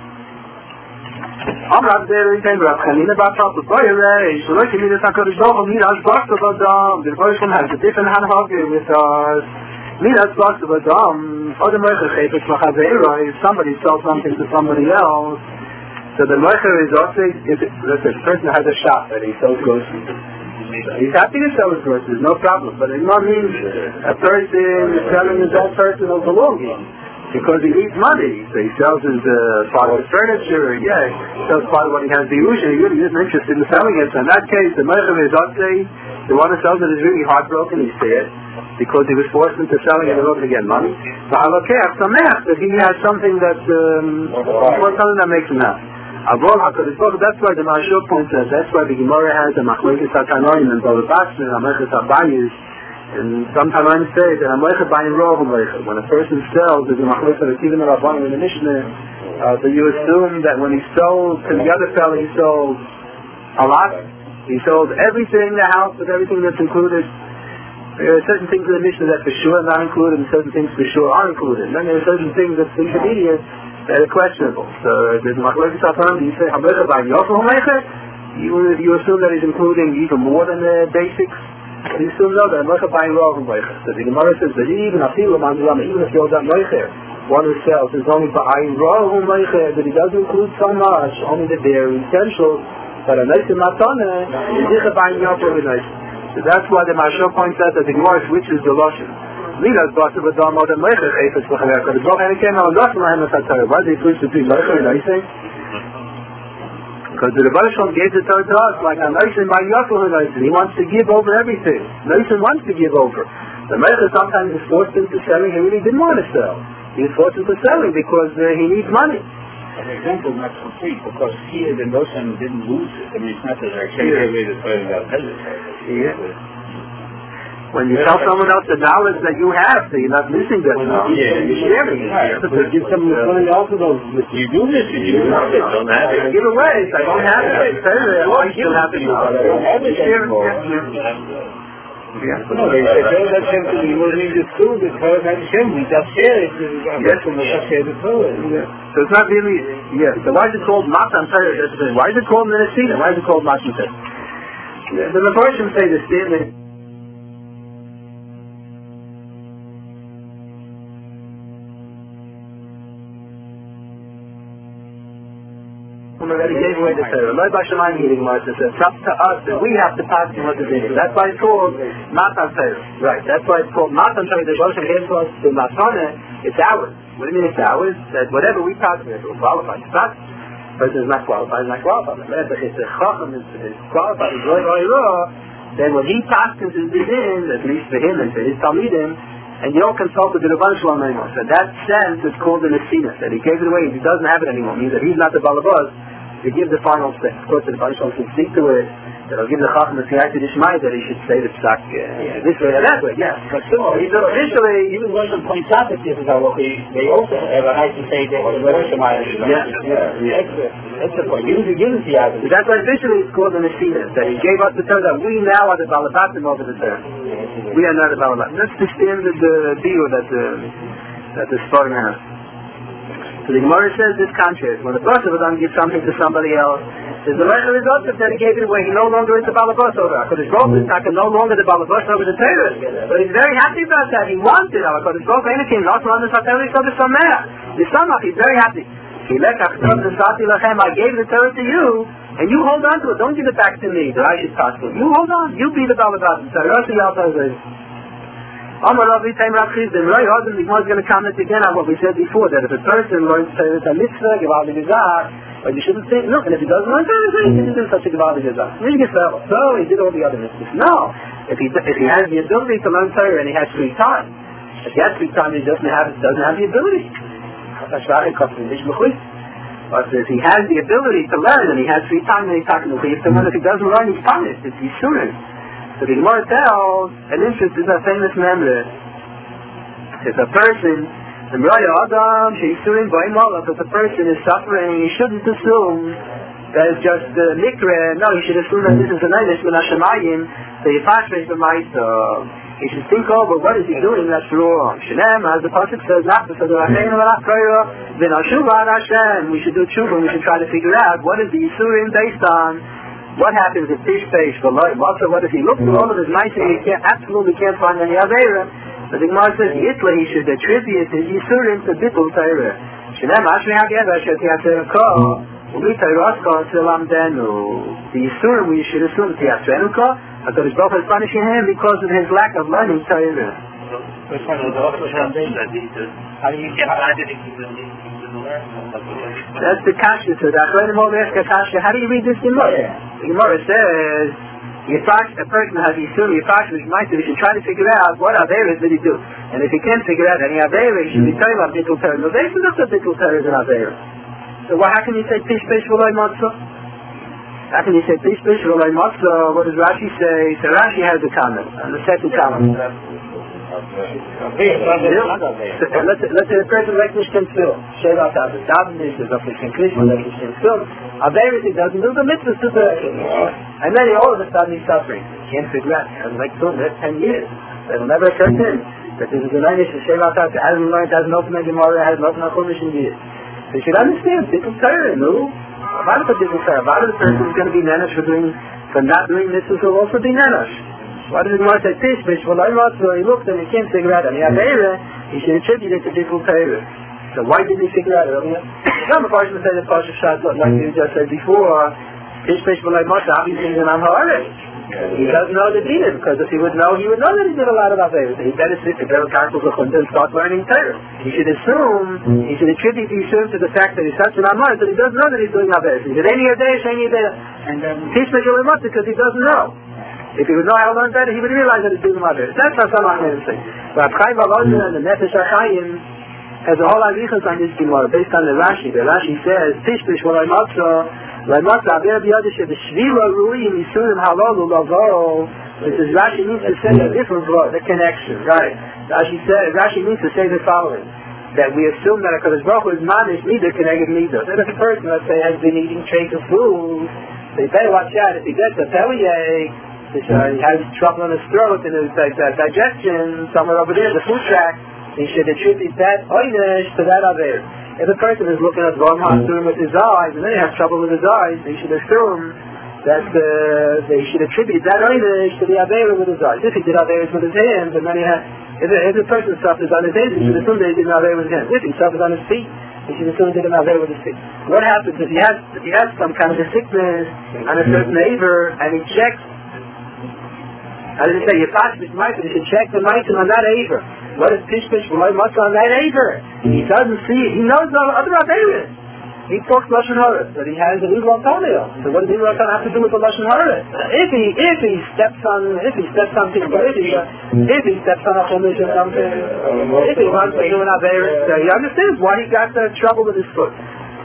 I'm not there in Rav Chanina about Papa Boyere. So look at me, this HaKadosh Baruch Hu, Miras Basta Badam. The Baruch has a different Hanhage with us. Miras Basta Badam. Other Mercher Chefetz Machaveira, if somebody sells something to somebody else, so the Mercher is also, if the person has a shop and he sells groceries. He's happy to sell his groceries, no problem. But it not means a person is selling his own personal belongings. Because he needs money, so he sells his uh, part of his furniture, yeah, he sells part of what he has the usual, he really isn't interested in selling it. So in that case, the Merchav is Otzei, the one who sells it is really heartbroken, he's sad, because he was forced into selling it in order to get money. So Halokeach Sameach, that he has something that, um, or something that makes him happy. Avol HaKadosh Baruch Hu, that's why the Marshal points out, that's why the Gemara has a Machlokes HaTanoim and Bava Basra, and Amerchas Abayis. And sometimes I say that I'm like a buying raw when a person sells, there's a machlokes of even a rabbanim in the Mishnah, uh, so you assume that when he sold to the other fellow, he sold a lot. He sold everything in the house with everything that's included. There are certain things in the Mishnah that for sure are not included, and certain things for sure are included. And then there are certain things that's intermediate that are questionable. So there's a machlokes of you say I'm like a buying you you assume that he's including even more than the basics. You still know that I'm like a buying raw from Leicher. So the Gemara says that even if he holds out Leicher, one who sells is only buying raw from Leicher, that he doesn't include so much, only the very essentials, but a nice matana is a buying raw from nice. So that's why the Marshal points out that the Gemara switches the Lashon. Lilas Basa Badam Adam Leicher, Eifetz L'Chaver, because the Zohar came out and Lashon Lahem L'Chatzara. Why did he switch between Leicher and Eifetz? Because the Rebbe Shalom gave the Torah to us like a Noisin by Yafel Noisin. He wants to give over everything. Noisin wants to give over. The Melech sometimes is forced into selling. He really didn't want to sell. He was forced into selling because uh, he needs money. An example not complete because here the Noisin didn't lose it. I mean, it's not that I can't give away the Torah without hesitating. Yeah. When you tell someone else the knowledge that you have, so you're not missing that knowledge. Yeah, you're sharing it. Right. But give someone money also those. You do this, and you don't have it. Don't have it. Give away. I don't have it. I still have it. Share it. Yeah. No, they say that Shem to you will need the school, the Torah and Shem, we just share it. Yes. Share the Torah. So it's not really, yeah. So why is it called Matan Torah? Why is it called Nenesina? Why is it called Matan Torah? The Mepharshim say the statement. Already gave away the Torah. Loi Bashamayim meeting Martha says, it's up to us that we have to pass him what to do. That's why it's called Matan Torah. Right. That's why it's called Matan Torah. The Rosh gave to us the Matana. It's ours. What do you mean it's ours? That whatever we pass him, it will qualify. It's not. The person is not qualified. It's not qualified. But if the Chacham is qualified, is Loi Loi Loi, then when he passes his din, at least for him and for his Talmidim, and you don't consult with the Rebbe Shalom anymore. So that sense is called an Nesina. That he gave it away. He doesn't have it anymore. Means that he's not the Balabaz. To give the final step. Of course, the Rebbe Shalom can speak to it. That will give the Chacham the Siyai to Dishmai that he should say the Psak uh, yeah. this way or that way. Yes. But still, he's officially... Even when the points out that this is our local, they also have a right to say that the Rebbe Shalom is yes. yeah. yeah. That's the point. Give it the Siyai. That's why officially it's called an Nesina. That he gave us the Torah that we now are the Balabatim over the Torah. We are not the Balabatim. That's the standard uh, deal that the, that the Sfarim has. So the Gemara says this contrary. When the person would give something to somebody else, there's the right result that he gave it away. He no longer is the Balabas over. Because his Baruch is not no longer the Balabas over the Torah. But he's very happy about that. He wants it. Because his Baruch ain't came not from the Satellite of the Sameach. The Samach, he's very happy. I gave the Torah to you, and you hold on to it. Don't give it back to me that I should pass it. You hold on. You be the Balabas. Amar Rav Yitzchak Rav Chizda, Roy Hodem, the Gemara is going to comment again on what we said before, that if a person learns Torah a mitzvah, Gevaldi Gezach, but you shouldn't say, look, and if he doesn't learn Torah, he didn't do such a Gevaldi Gezach. So he did all the other mitzvahs. No. If he, if he has the ability to learn Torah and he has free time, if he has free time, he doesn't have, doesn't have the ability. That's right, it comes from Mishmachus. But if he has the ability to learn and he has free time, then he's talking to him. If he doesn't learn, he's punished. It's Yisurim. So the Gemara tells, an interest is a famous member. If a person, the Mraya Adam, Sheisurim Ba'imala, if a person is suffering, he shouldn't assume that it's just the mikra. No, he should assume that this is an Einish Min HaShamayim, so he fashres the Ma'isa. He should think over what is he doing that's wrong. Shenem, as the Pasuk says, we should do tshuva, we should try to figure out what is the Yisurim based on. What happens if Tish Peish, also what if he looks through all of his nice and he can't, absolutely can't find any Aveira. So the Gemara says, Yitla, he should attribute his Yisurim to Bittul Torah. Shenem, Ashri Hagev, Asher Tiyatzera Ko, Uli Torah until Amdenu. The Yisurim, we should assume Tiyatzera Ko, HaKadosh Baruch Hu is punishing him because of his lack of learning Torah. That's the kasha to that. How do you read this Gemara? The Gemara says, a person has Yisur, Yifash, which might be, he should try to figure out what Averas did he do. And if he can't figure out any Averas, he should be telling about Bittul Torah. No, they should look at Bittul Torah as an Averas. So well, how can you say Pish Pish V'loi Matzah? How can you say Pish Pish V'loi Matzah? What does Rashi say? So Rashi has a comment, and the second comment. Let's let's say a person like Mishkan Phil, Sheva Tavis, Davin Mishkan, Mishkan Krishna, like Mishkan Phil, Averis he doesn't do the mitzvahs to the and then he, all of a sudden he's suffering. He can't figure out, and like so, that's ten years. It will never occur to him that this is a Einish of Sheva Tavis, hasn't learned, hasn't opened a Gemara, hasn't opened a Chumash in years. So you should understand, Bittul Torah, no? Why does Bittul Torah? Why does the person is going to be nenash for doing, for not doing mitzvahs will also be nenash? Why does the Gemara say Tish Pish V'loi Matzah? He looked and he can't figure out any Aveira, he should attribute it to Bittul Torah. So why didn't he figure out it? Some of us would say the Pasha Shat, like you just said before, Tish Pish V'loi Matzah, obviously he's an Amha'aret. He doesn't know the Dina, because if he would know, he would know that he did a lot of Aveira. He better sit, he better cancel the Chunda and start learning Torah. He should assume, he should attribute the Yisur to the fact that he's such an Amha'aret that he doesn't know that he's doing Aveira. He said, any Aveira, any Aveira. And then Tish Pish V'loi Matzah, because he doesn't know. If he would know how to learn better, he would realize that he's doing Aveira. That's how some Achmedim say. But Chaim Volozhin and the Nefesh HaChaim has a whole arichas on this Gemara based on the Rashi. The Rashi says, Tish Pish V'loi Matzah, V'loi Matzah Aveira B'yadishe V'shvila Ru'im Yisurim Halalu Lavo. This is Rashi means to say a different word, the connection, right? Rashi says, Rashi means to say the following, that we assume that HaKadosh Baruch Hu is manish neither connected neither. That if a person, let's say, has been eating trays of food, they better watch out. If he gets a bellyache, Uh, he has trouble in his throat and his uh, digestion somewhere over there, the food tract, he should attribute that Einish to that Aveira. If a person is looking at Ron Hasurim with his eyes and then he has trouble with his eyes, he should assume that uh, they should attribute that Einish to the Aveira with his eyes. If he did Aveiras with his hands, and then he had, if, if a person suffers on his hands, he should assume that he did an Aveira with his hands. If he suffers on his feet, he should assume he did an Aveira with his feet. What happens if he has, if he has some kind of a sickness on a certain neighbor and he checks, how does it say, Yifash Pish Maitim, you should check the Maitim on that Aver. What is Tish Pish V'loi Matzah on that Aver? He doesn't see it. He knows the other Averas. He talks Lashon Hara, but he has an Ivron toenail. So what does Ivron toenail have to do with the Lashon Hara? If he, if he steps on, if he steps on people, if he, uh, if he steps on a Chumash or something, if he wants to do an Aveira, so he understands why he got the trouble with his foot.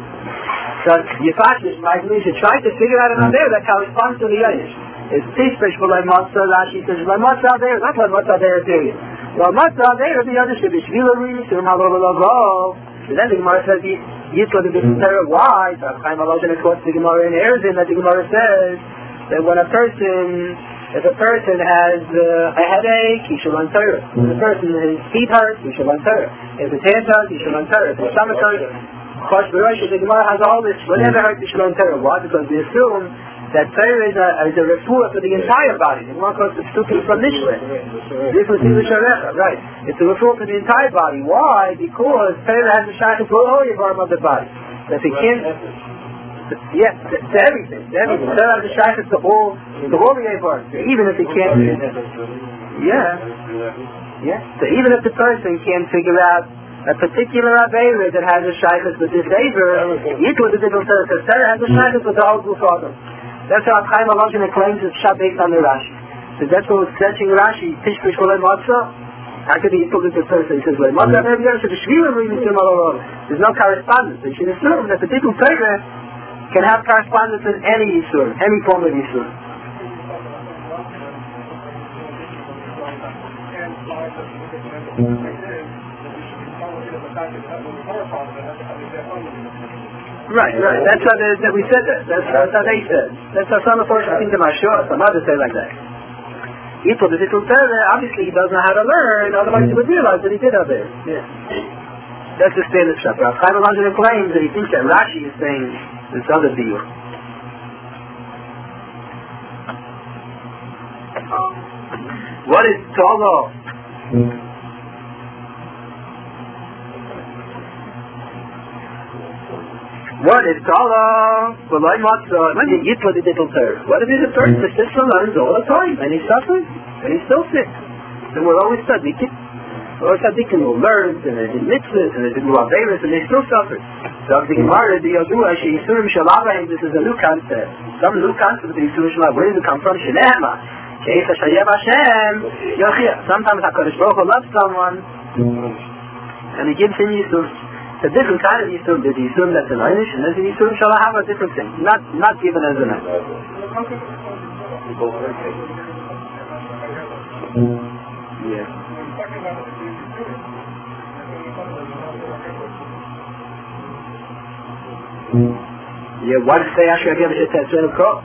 So Yifash Pish Maitim, you should try to figure out an Aveira that corresponds to the Einish. It's Tish Pish V'loi Matzah, Rashi says, V'loi Matzah Aveira, not V'loi Matzah Aveira, period. V'loi Matzah Aveira, the other should be Shvila Rini, Shurim HaLoLoLoLo. And then the Gemara says, Yitzla the Bittul Torah, why? So Chaim Volozhin quotes the Gemara in Erzin, that the Gemara says, that when a person, if a person has uh, a headache, he should learn Torah. If a person, his feet hurt, he should learn Torah. If his hands hurt, he should learn Torah. If his stomach hurt, Chosh B'Rosh, the Gemara has all this, whatever hurts, he should learn Torah. Why? Because we assume that Torah is a, is a refuah for the entire body. The Gemara calls it stupid from Mishleh. This was English Arecha, right? It's a refuah for the entire body. Why? Because Torah has a shaykhah for all the arm of the body. If he can't, yeah, to, to everything, to everything. Torah has a shaykhah to all, to all the arm, even if he can't. Yeah. Yeah. So even if the person can't figure out a particular Aveira that has a shaykhus with this Aveira, Yitla the Diddle Torah, because Torah has a shaykhus with the whole group of them. That's how Chaim Aloshin claims it's shot based on the Rashi. So that's what was searching Rashi, Tish Pish Kolei Matzah. How could he put it to the person? He says, Lei Matzah, every year, so the Shvirim reading him all over. There's no correspondence. You should assume that the Diddle Torah can have correspondence in any Yisur, any form of Yisur. Right, right. That's how they, that we said that. That's, that's how they said. That's how some of us think to my shore. Some others say like that. He told the little Torah, obviously he doesn't know how to learn, otherwise he would realize that he did have it. Yeah. That's the standard stuff. Rav Chaim Aloshin claims that he thinks that Rashi is saying this other deal. What is Tolo? What is Tala? Well, I must, when you get to the little Torah. What if he's a person that sits and learns all the time, and he's suffering, and he's still sick? And we're always tzaddikim. We're tzaddikim who learns, and they did mitzvahs, and they did mu'averis, and they still suffer. So the Gemara, the Yodua, she Yisurim Shalabahim, this is a new concept. Some new concept of the Yisurim Shalabahim. Where does it come from? Shenema. She'echa Shayev Hashem. Yochia. Sometimes HaKadosh Baruch Hu loves someone, and he gives him Yisurim. It's a different kind of Yisurim. There's Yisurim that's an Einish, and there's a Yisurim Shallah have a different thing. Not not given as an Einish. Yeah. Yeah, why did they actually give it a set of cross?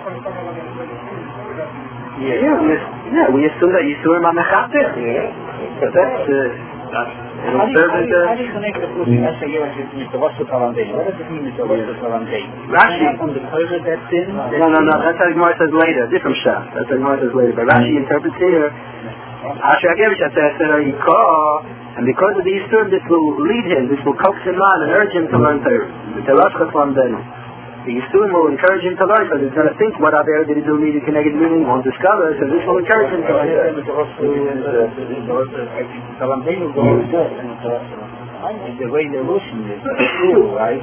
Yeah, yeah, we, yeah, we assume that Yisurim are Mechater. Yeah. So that's... Uh, How do you connect the Pussy Ashayah with the Rosh Talandei? What does it mean with the Rosh Talandei? Rashi. From the Torah that's in? No, no, no, that's how the Gemara says later, different shah. That's how the Gemara says later. But Rashi interprets here, Asher Agevich Asher Yikah, and because of the Yisurim, this will lead him, this will coax him on and urge him to learn Torah. The Rosh Talandei. The Yisurim will encourage him to learn, because he's going to think what out there did he do meaning, connected meaning, won't discover, so this will encourage him to learn. The way they're looking is true, right?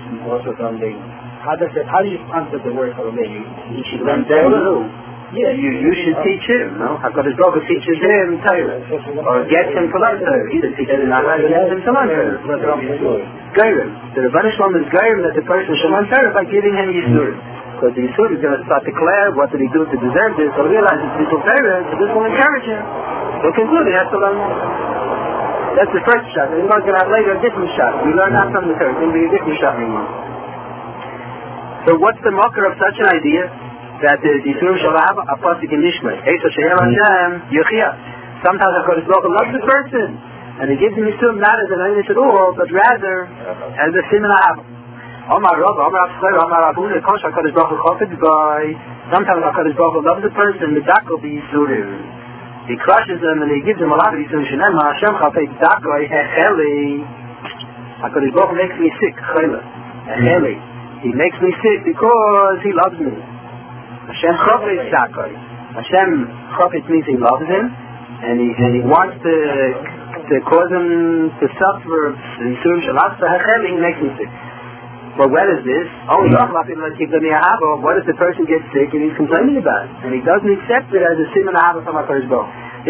How does that, how do you answer the word Talandei? He should learn Torah. Yeah, you you should teach him, no? HaKadosh Baruch Hu teaches him Torah, or gets him to learn Torah. Either teaches him not or gets him to learn Torah. Geirim. The Rebbeinu Shalom is Geirim that the person should learn Torah by giving him Yisurim. Because the Yisurim is going to start to declare what did he do to deserve this, so realize it's little Torah, so this will encourage him. He'll conclude he has to learn more. That's the first shot. And we're going to have later a different shot. We learn not from the Torah, it's going to be a different shot anymore. So what's the marker of such an idea? That the Yisurim shall have a pasuk in Nishmah. Eisa Sheyev Hashem Yochia. Sometimes HaKadosh Baruch Hu loves the person, and he gives him Yisurim not as an Einish at all, but rather as a Siman Ahava. Omar Rav, Omar Avscher, Omar Avun, Kosh HaKadosh Baruch Hu chofetz by. Sometimes HaKadosh Baruch Hu loves the person, the Dako be Yisurim. He crushes them and he gives them a lot of Yisurim. Shenema Hashem chofetz Dako Hecheli. HaKadosh Baruch Hu makes me sick. Chayla. Hecheli. He makes me sick because he loves me. Hashem chofetz Dako. Hashem chofetz means he loves him, and he and he wants to to cause him to suffer. Yisurim Shalach Hecheli. He makes me sick. But what is this? Oh, what if the person gets sick and he's complaining about it? And he doesn't accept it as a siman ahava from HaKadosh Baruch Hu.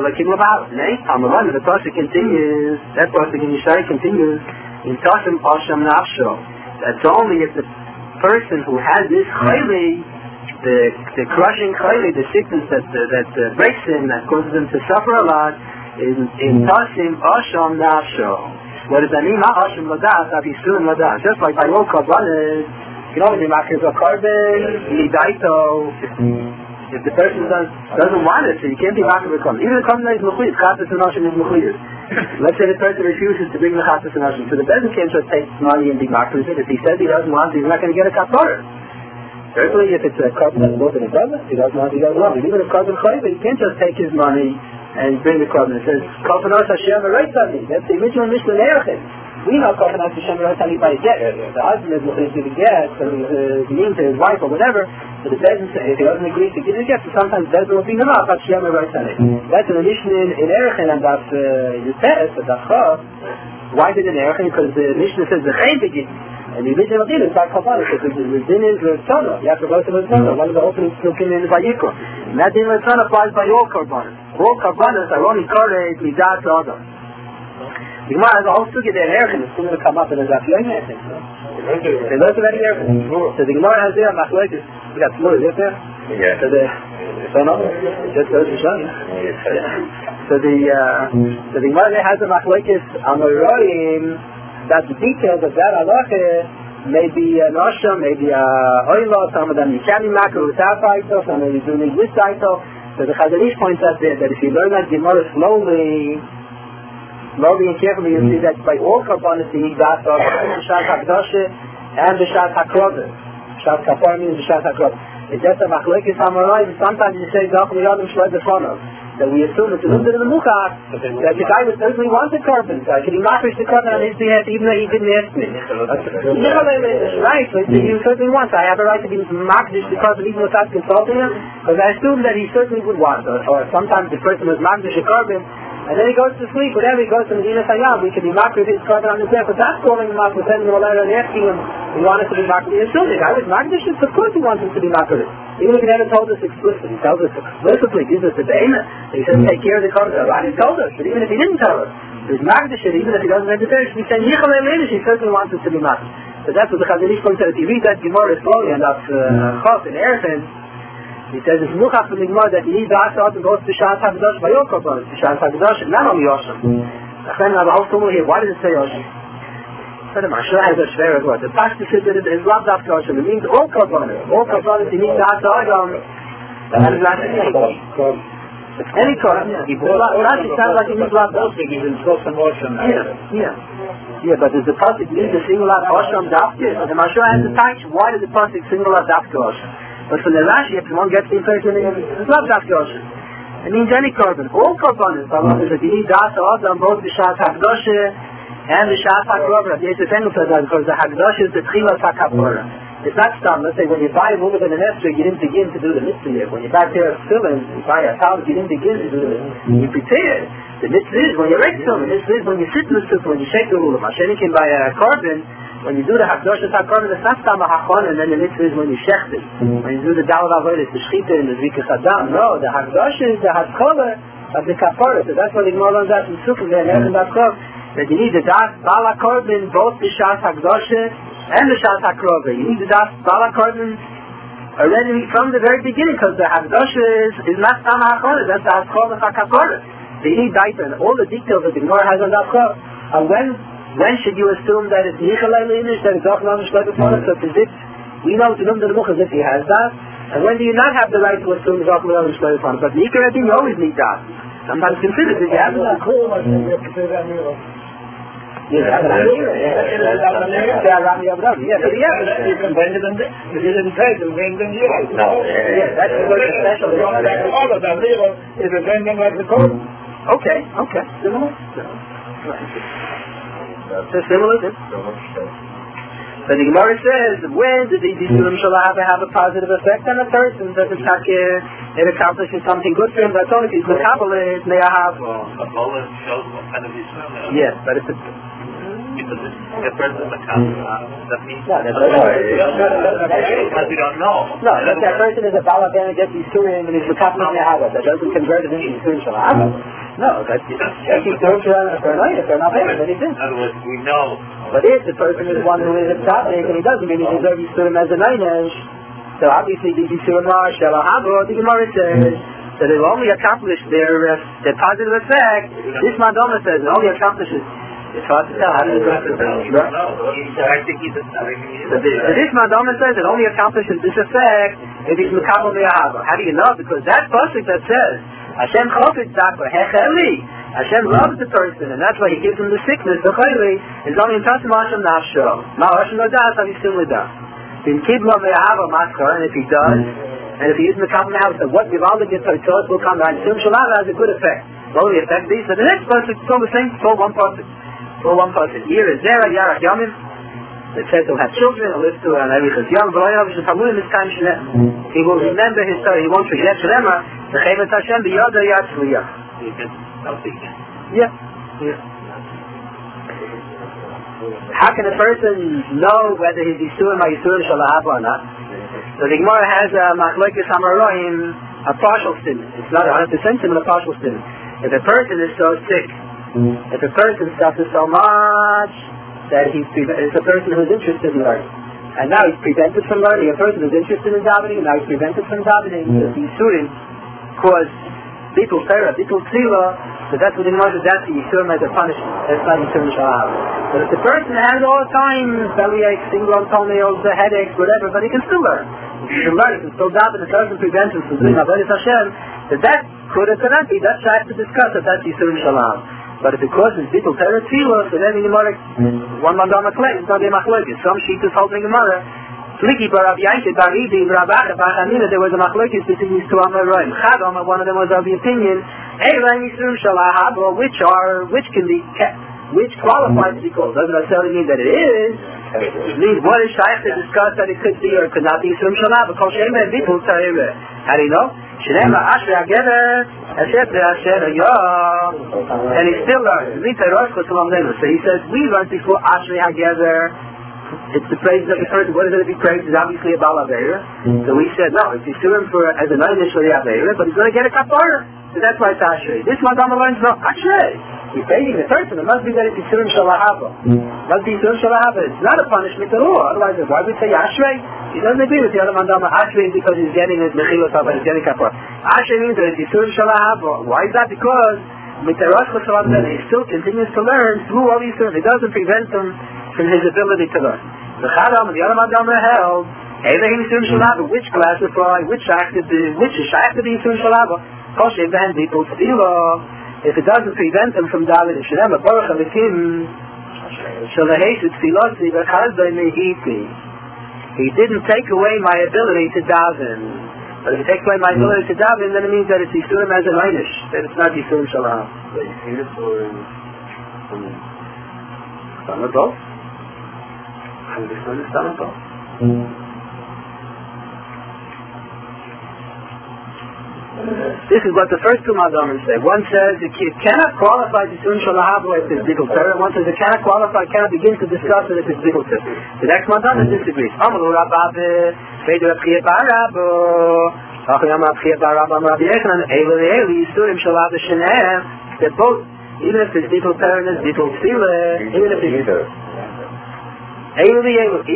The pasuk continues, that pasuk in Yishai continues, in Tashim Asham Nafsho. That's only if the person who has this chayli, the, the crushing chayli, the sickness that, uh, that uh, breaks him, that causes him to suffer a lot, in, in Tashim Asham Nafsho. What does that mean? Hashim ladas, abisurim ladas. Just like by all karbanis, you know, the makers of carbon, lidaito. If the person does, doesn't want it, so you can't be makar with carbon. Even the carbon is mechuyis, chatas and hashim is mechuyis. Let's say the person refuses to bring the chatas and hashim, so the person can't just take money and be makar with it. If he says he doesn't want it, he's not going to get a kapara. Certainly, if it's a carbon that's more than a brother, he doesn't want it, he doesn't want it. Even if carbon chayv, he can't just take his money and bring the carbon. It says, Kalpanos Hashem Araitani. That's the original Mishnah Ne'erchet. We know Kalpanos Hashem Araitani by a get. The husband is looking to the get, so the mean to his wife or whatever, So the Bezin says, if he doesn't agree to give it a gift, sometimes Bezin will be no, but Shema writes on it. That's an addition in, in Erechin and that's Yutes, but that's Chav. Why did it in Erechin? Because the Mishnah says the Chaim begins. And the original din is by Kabbalah, because the din is Ritzana. You have to go to Ritzana. One of the openings to opinion is by Yikra. And that din Ritzana applies by all Karbanas. All Karbanas are only Koreh, Midat, Adam. The Gemara has a whole sugya there in Erechin. It's going to come up in the Daf Yomi, I think. They learned already Erechin. So the Gemara has there, Machlekes. You got Tzmur, is it there? Yeah. So the, so no, just goes to show you. So the, uh, so the Gemara there has a Machlekes Amoraim, that the details of that halacha may be an Osha, maybe a Oila, some of them you can be Makar without Aito, some of them you do need with Aito. So the Chazanish points out there that if you learn that Gemara slowly, slowly and carefully, you see that by all Karbanas you need that of B'Shas HaKdoshe and B'Shas HaKrovah. B'Shas Kapar means B'Shas HaKrovah. It's just a Machlekes Amoraim, sometimes you say Dach Miyadim Shloi B'Fonov. That we assume it's a little bit of the Mukhach, that the guy would certainly want the carbon. So can he makish the carbon on his behalf even though he didn't ask me? Right, so he certainly wants. I have a right to be makish the carbon even without consulting him, because I assume that he certainly would want. Or, or sometimes the person was makish the carbon, and then he goes to sleep, whatever he goes to Medina Sayyam, we can be makish his carbon on his behalf, but that's calling him out, sending him a letter and asking him, he wanted to be makish. He assumed the guy was makish, of course he wants him to be makish. Even if he never told us explicitly, he tells us explicitly, gives us the data. He says, take care of the carbon. He told us, but even if he didn't tell us, there's magdish, even if he doesn't have the Teresh, we say, Yichal Eilish, he certainly wants us to be magdish. So that's what the Chazanish points out. If you read that Gemara slowly, and that's Chos in Eretz, he says, it's Muchach from the Gemara that you need the Asad and goes to B'Shas HaKadosh by your carbon, B'Shas HaKadosh, and not only Yoshim. Then I have a whole summer here. Why does it say Yoshim? The Mashra has a shver as well. The Pashto says that it is not that Yoshim. It means all carbonates. All carbonates, you need the Asad on. And that's any carbon. Rashi sounds like it needs lot of Yeah, yeah. Yeah, but does the Pasuk need the single out Osham Dafke? The Mashra has a touch. Why does the Pasuk single out Dafke Osham? But from the Rashi, if one gets the impression it's not Dafke Osham. It means any carbon. All carbonates. Allah says that you need the Asad on both the B'Shas HaKadosh and the B'Shas HaKrovah. The Yisrael says that because the Hakadosh is the Tchilas HaKapora. It's not stop. Let's say when you buy a woman in an Esther, you didn't begin to do the mitzvah yet. When you buy a pair of tefillin, you buy a towel, you didn't begin to do the mitzvah. You prepare. The mitzvah is when you rake tefillin. The mitzvah is when you sit in the sukkah, when you shake the ruler. Hashem can buy a carbon. When you do the Hakadosh HaKrovah, it's not stop a hachon, and then the mitzvah is when you shecht it. When you do the Dalad Avodah, the Shechita and the Zvikah Chadam. No, the Hakadosh is the Haskalah of the Kapara. So that's what the Gemara learns out in Sukkah and in that Kov. That you need the Das Bala Korban, both the B'Shas HaKadosh and the B'Shas HaKrovah. You need the Das Bala Korban already from the very beginning, because the Hakadosh is, is not Tam HaKorah, that's the Haskalah HaKapara. So you need Daita and all the details that the Gemara has on that Kov. And when when should you assume that it's Yichal Eilish, that it's Ochlan Shloim B'Fonov, so it's as if we know to know the Much as if he has that. And when do you not have the right to assume it's Ochlan Shloim B'Fonov? But the Yikar you always need that. Sometimes consider that you have that. Yeah, that's what I mean. Yeah, Rami Abraham. Yeah, but yeah, you didn't say the vending you. No. Yeah, that's what is special. All of them is a vending like the code. Okay, okay. Similar? So similar, then? So the Gemara says, when did the Yisurim Shalava have a positive effect on a person? Does it take it accomplishes something good for him? That's only if he's Mekabalist, may I have. Well, a bullet shows what kind of Yisurim. Yes, but if it's because the person is a that means no, that's right. But we don't know. No, if that person is a Balaban and gets Yisurim and he's Mekabalist, may I have it. That doesn't convert it into Yisurim Shalava. No, that's if he's doing it for a night, if they're not there, then he did. In other words, we know. But if the person is one who is a tzaddik and he doesn't mean he deserves Yisurim as a Nainesh, so obviously the Yisurim are Shalahabo, the Gemara says, that it will only accomplish their, uh, their positive effect. This Madonna says it only accomplishes. It's hard to tell. How do you know? I think he's a tzaddik. This Madonna says it only accomplishes this effect if he's Mekabel Me'ahava. How do you know? Because that pasuk that says, Hashem chofetz dakar hecheli. Hashem loves the person, and that's why He gives him the sickness. The chayli is only in Tassim Hashem nafsho. Ma Hashem nodas avisim lidah. In kibla me'ahava maskar, and if he does, and if he isn't the common house, then what Givaldik gets our thoughts will come down. Sim Shalava has a good effect. Well, the effect is so the next pasuk is all the same. It's all one pasuk. It's all one pasuk. Here is Zera Yarach Yamim. It says he'll have children, he'll live to an Arichas Yom, but he will remember his story, he won't forget Shlema, the Chevet Hashem, the Yoda Yad Shliach. Yeah. Yeah. How can a person know whether he's Yisurim or Yisurim Shalahava or not? So the Gemara has a Machlokes Amaroim, a partial sin. It's not a hundred percent sin, but a partial sin. If a person is so sick, if a person suffers so much that he's pre- it's a person who's interested in learning, and now he's prevented from learning. A person who's interested in davening, and now he's prevented from davening. Mm. The Yisurim cause Bitul Torah, Bitul Tefillah. So that's what the Gemara says. That's the Yisurim as a punishment. That's not Yisurim Shalav. But if the person has all the time bellyaches, single toenails, headaches, whatever, but he can still learn. He can learn. He can still daven. It doesn't prevent him from doing Avodas Hashem. That that could or cannot be. That's I have to discuss if that's Yisurim Shalav. But if it causes Bitul Torah Tefillah, so then the Gemara, one mandama claims, it's not a machlokes. Some sheet is holding Gemara. Fliki bar Rav Yankee bar Idi bar Abba bar Hanina, there was a machlokes between these two Amoraim. Chad Amar, one of them was of the opinion, Eilan Yisurim Shalahava, which are, which can be, which qualifies to be called. Doesn't necessarily mean that it is. It means what is shaykh to discuss that it could be or could not be Yisurim Shalahava. Kol Shema and Bitul Torah. How do you know? Shnema Asher Hagever, Asher Asher Yah, and he still learns. So he says, we learned before Asher Hagever. It's the praise of the person. What is it to be praised? It's obviously a Baal Aveira. Mm-hmm. So we said, no, it's Yisurim for as a non-initially Aveira, but he's going to get a kapara. So that's why it's Ashrei. This one Dama learns, no, Ashrei. He's praising the person. It must be that it's Yisurim Shalahava. It mm-hmm. must be Yisurim Shalahava. It's not a punishment at all. Otherwise, why would we say Ashrei? He doesn't agree with the other Mandama. Ashrei because he's getting his Mechilot Hava, he's getting kapara. Ashrei means that it's Yisurim Shalahava. Why is that? Because Mitarosh L'Shalam, he still continues to learn through all these things. It doesn't prevent him from his ability to learn. The Chadam and the other Madam held, which classify, which shaykh to be, which is shaykh to be Yisurim Shalava, Koshev and Bitul Tefillah. If it doesn't prevent him from davening, Shalem Baruch Alekim, Shalaheshet Tefillah, V'chazdai Mehiti. He didn't take away my ability to daven. But if he takes away my ability to daven, then it means that it's Yisurim as an Einish, that it's not Yisurim Shalava. But you see this or in some adults? And this one is done about. This is what the first two Madamim say. One says it cannot qualify to Yisurim Shalahava if it's Bitul Torah. One says it cannot qualify, cannot begin to discuss it if it's Bitul Torah. The next Madamim disagrees. Amalu Rabbabe, Veidu Rabchia Barabbo, Achayam Rabchia Barabbo, Rabbi Yechanan, Eilu Eilu, Yisurim Shalahava Shenehem. They're both, even if it's Bitul Torah and it's Bitul Tefillah, even if it's Even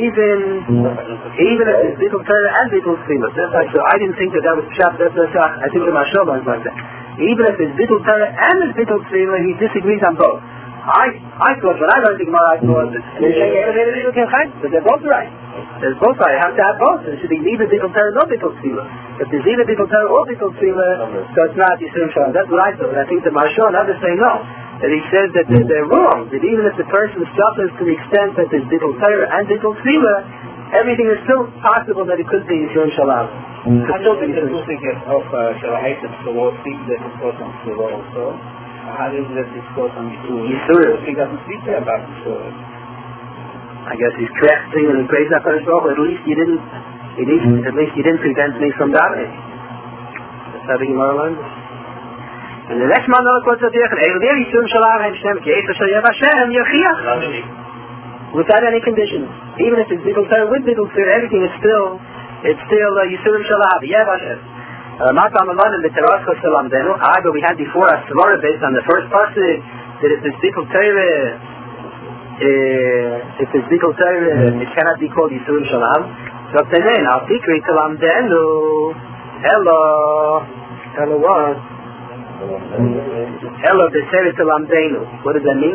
even if it's Bitul Torah and Bitul Tefillah. So I didn't think that that was Pshat. That's I think the Mashal is like that. Even if it's Bitul Torah and it's Bitul Tefillah, he disagrees on both. I I thought when I learned the Gemara, I thought that they're both right. They're both right. You have to have both. It should be neither Bitul Torah nor Bitul Tefillah. If there's either Bitul Torah or Bitul Tefillah, so it's not Yisurim Shalom. That's what I thought. I think the Mashal and others say no. That he says that they're, they're wrong, that even if the person suffers to the extent that there's Bitul Torah and Bitul Tefillah, everything is still possible that it could be Yisurim Shalom. I don't think that we get of Shalahayim to what speak that it's got on the wall also. How is that it's got on the Yisurim? He doesn't speak there about Yisurim. I guess he's correcting and he prays that for his Baruch. At least you didn't, at least, at least you didn't prevent me from davening. That's how the Gemara learns. And the next man on the quote of the Yisurim Shalahava Hashem, Ki'esa Shayev Hashem, Yechiach. Without any conditions. Even if it's Bitul Torah with Bitul Torah, everything is still, it's still uh, Yisurim Shalahava, Yev Hashem. Matam Aman and the Terascha Salam Denu, but we had before a Svara based on the first pasuk, that if it's Bitul Torah, if it's Bitul Torah, it cannot be called Yisurim Shalahava. So then, Al Tikri Salam Denu, Hello, Hello what? Hello, the Serit Lamdeinu. What does that mean?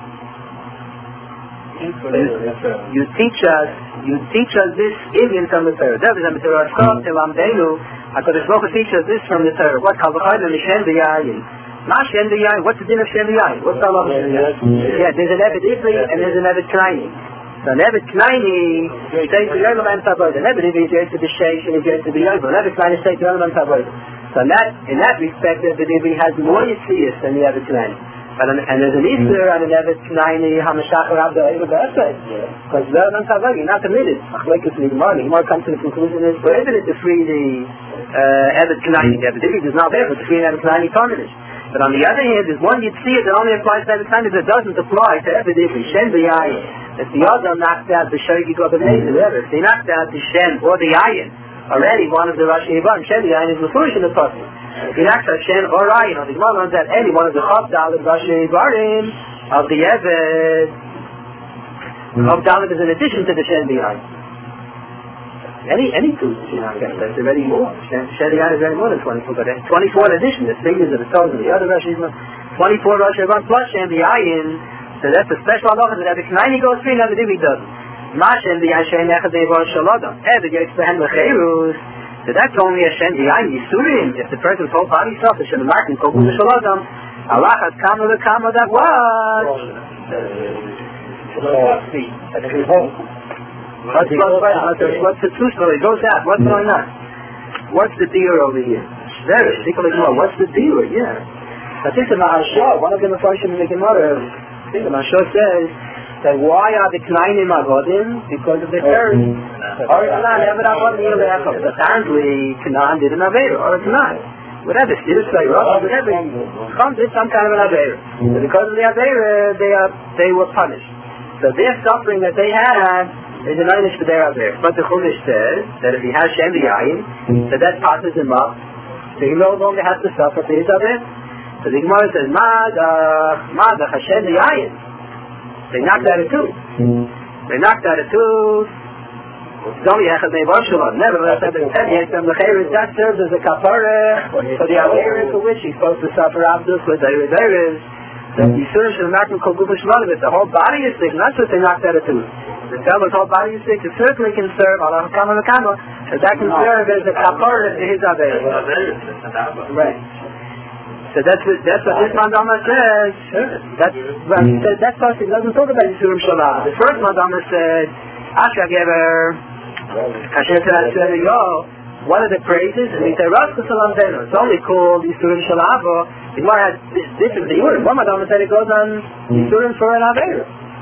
You teach us, you teach us this in from the Torah. That is the Torah. Lamdeinu. HaKadosh Baruch Hu teaches this from the Torah. What Kavachayim and Shem B'Yayin? Ma Shem B'Yayin. What's the din of Shem B'Yayin? What's the law of Shem B'Yayin? Yeah, there's an Evet Ivri and there's an Evet Knaini. So an Evet Knaini says to Yolam and Tavodah. An Evet Ivri is going to be Sheish and is going to be Yolam. An Evet Knaini says to Yolam and Tavodah. So in that, in that respect, the Ivri has more Yitzias than the other Knaini. And, and there's an Easter and an Evet Knaini Hamashach Rabda Eva B'Esed. Because they're you're not committed. Machlekes Nigmar. Nigmar comes to the conclusion it's prohibited to free the uh, Evet Knaini. The Evet Divik is not there, but to free an Evet Knaini Tarminish. But on the other hand, there's one you'd see it that only applies to Evet Knaini that doesn't apply to Evet Divik. Shem B'Yayin. If the other knocked out the Shogi Gobinez, whatever, if they knocked out the Shem or the Yayin, already one of the Rashi Yivarim, Shem B'Yayin is the Furush in the person. If you knocked out Shem or Yayin, or the Gemara learns that any one of the Chav Dalit Rashi Yivarim of the Evet, Chav Dalit is in addition to the Shem B'Yayin. Any, any two, you know, that's already more. Shem B'Yayin is very more than twenty-four, but twenty-four in addition, the fingers of the toes of the other Rashi Yivarim, twenty-four Rashi Yivarim plus Shem B'Yayin. So that's a special halacha that every Knaini goes free and every Divi doesn't. Mashen the Yashen Echad Devar Shalodam. Every Yetz Behem Lecheirus. So that's only a Shen Yayin Yisurim. If the person's whole body suffers, Shem Martin Kokum Shalodam. Allah has Kama the Kama that was. What's what's the truth story? Goes out. What's going on? What's the deal over here? There, what's the deal? Yeah. I think the Mahashah, one of the Mepharshim in the Gemara, I think the Mahashah says that why are the Knainim Avodim? Because of the third. Or apparently Canaan did an Aveira, or a Canaan. Whatever, still say, whatever, comes did some kind of an Aveira. So because of the Aveira, they are they were punished. So their suffering that they had is an einish for their Aveira. But the Chumash says that if he has Shem B'Yayin, that that passes him up, so he no longer has to suffer for his Aveira. So the Gemara says, Mada, Mada, Hashem Yayin. They knocked out a tooth. They knocked out a tooth. It's only Echad Nevar Shalom. Nevertheless, that serves as a kapara for the Aveira for which he's supposed to suffer Abdus with the Averas. The Yisurim should not be called Guba Shemalim. If the whole body is sick, not just they knocked out a tooth. The fellow's whole body is sick, it certainly can serve, Allah Kama Kama, that that can serve as a kapara to his Aveira. Right. So that's what, that's what this Mandama says. That's right. So that person doesn't talk about Yisurim Shalah. The first Mandama said, Asha Geber, Kasher Tzad Yo, one of the praises is Miteras Kusalam Deno. It's only called Yisurim Shalah. The Gemara has different Yisurim. One Mandama said it goes on Yisurim for an Aveira.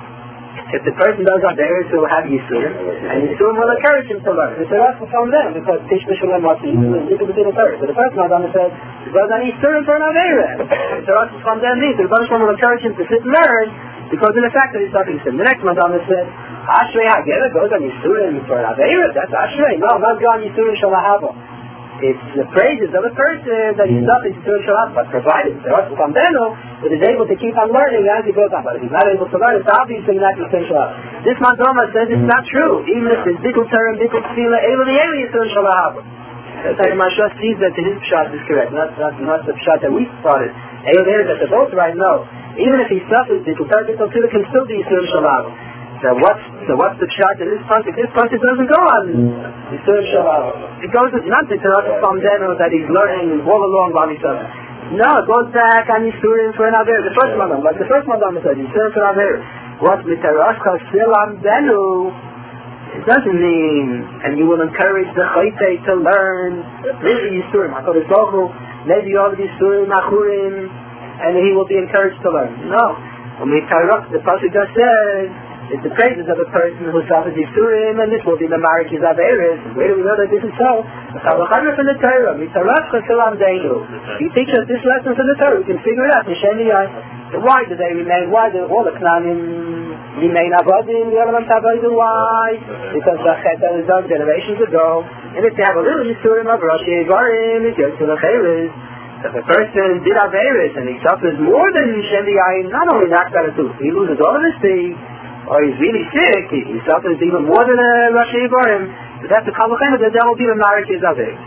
If the person does Aveira, so will have Yisurim, and Yisurim will encourage him to learn. It's a rascal from them, because Tishma Shalom Mati, it's a bit of third. But the first Madonna said, it goes on Yisurim for an Aveira. It's a rascal from them, the Rebbe will encourage him to sit and learn, because in the fact that he's talking to him. The next Madonna said, Ashrei HaGera goes on Yisurim for an Aveira. That's Ashrei. No, not go on Yisurim Shalahava. It's the praises of a person that he's not in Yisurim Shalahava, but provided the rascal from them, that is able to keep on learning as he goes on. But if he's not able to learn, it's obviously not Yisurim Shalahava. This Mandoma says it's not true. Even if it's Dikul Terem, Dikul Tefillah, Eila the Eila Yisurim Shalahava. That's how the Mashah sees that his pshat is correct, not, not, not the pshat that we started. Eila the Eila that they're both right, no. Even if he suffers Dikul Terem, Dikul Tefillah can still be Yisurim Shalahava. So what's so what's the pshat in this pasuk? This pasuk doesn't go on Yisurim Shalahava. It goes not to from Deno that he's learning all along while he's suffering. No, it goes back on Yisurim for an Aveira. The first Madam, like the first Madam said, Yisurim for an Aveira. What's Miteras Kasilam Denu? It doesn't mean, and you will encourage the Chayte to learn. Really Yisurim. I thought it's awful. Maybe all of Yisurim, Achurim, and he will be encouraged to learn. No. Miteras, the pasuk just says, it's the praises of a person who suffers Yisurim, and this will be the Marik is Averis. Where do we know that this is so? Chavachadra from the Torah, Mitaras Chasilam Deinu. You teach us this lesson from the Torah, we can figure it out. So why do they remain? Why do all the Knanim remain Avodim? The elements Avodim, why? Because the Chet that was done generations ago. And if they have a little Yisurim of Rashi Yivarim, it goes to the Cheres. If a person did Averis and he suffers more than Shem B'Yayin, not only knocks out a tooth, he loses all of his teeth, or he's really sick, he, he suffers even more than a Rashi Yivarim, but that's the Kavachem, that that will be the Marik is Averis.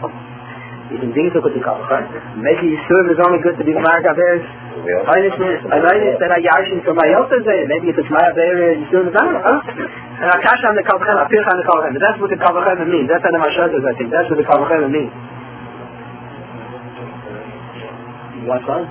You can think of the Kavachem. Maybe Yisurim is only good to be the Marik Averis. I noticed that I Yarshin for my Yosef, maybe if it's my Averis, Yisurim is not, huh? And I cash on the Kavachem, I pierce on the Kavachem, but that's what the Kavachem means. That's how the Mashah says, I think. That's what the Kavachem means. You want one?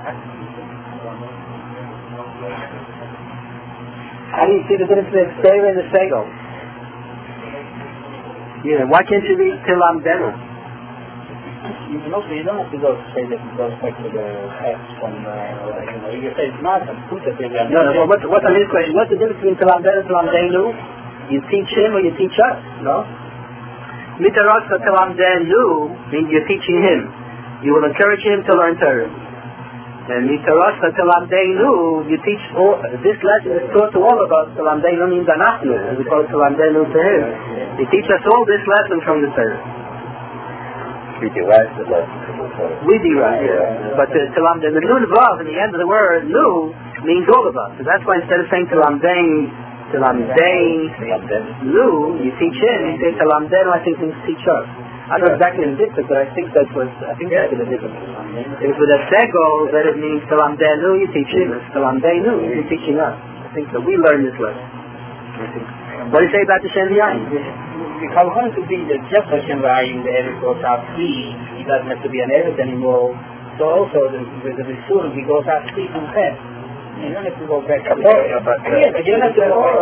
How do you see the difference between the Seir and the Segel? Yeah, why can't you read Tilam Denu? You can also, you don't have to go to say that it goes back to the X from, uh, you know, you say it's not a puta thing. No, no, what, what's the next question? What's the difference between Talamden and Talamdenu? You teach him or you teach us, no? Mitarasa Talamdenu means you're teaching him. You will encourage him to learn Torah. And Mitarasa Talamdenu, you teach all, this lesson is taught to all of us. Talamdenu means Anachnu, and we call it Talamdenu to him. You teach us all this lesson from the Torah. We derive the lesson from the Torah. We derive, yeah. But the Talamden, the Nun Vav, in the end of the word, Nu, means all of us. So that's why instead of saying Talamden, Talamden, Nu, you teach him, you say Talamden, I think means teach us. I don't know exactly the difference, but I think that's what, I think that's the difference. If with a Sego, then it means Talamden, Nu, you teach him. It's Talamden, Nu, you're teaching us. I think so. We learn this lesson. What do you say about the Shem Yain? The Kalhan to be the just a Shem Yain, the Eretz goes out free, he doesn't have to be an Eretz anymore. So also the the Rishur, he goes out free from Pet. You don't have to go back to the yeah, but you don't have to go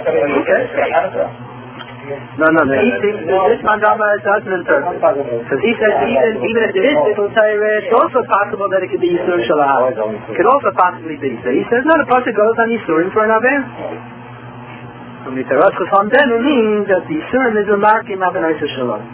No, no, no. He thinks this Mandama doesn't interpret. Because he says even even if there is different Torah, it's also possible that it could be Yisur Shalom. It could also possibly be. So he says, no, the person goes on Yisurim for an Aveh. From the Taras Chacham then it means that the Yisurim is a marking of an Eisa Shalom.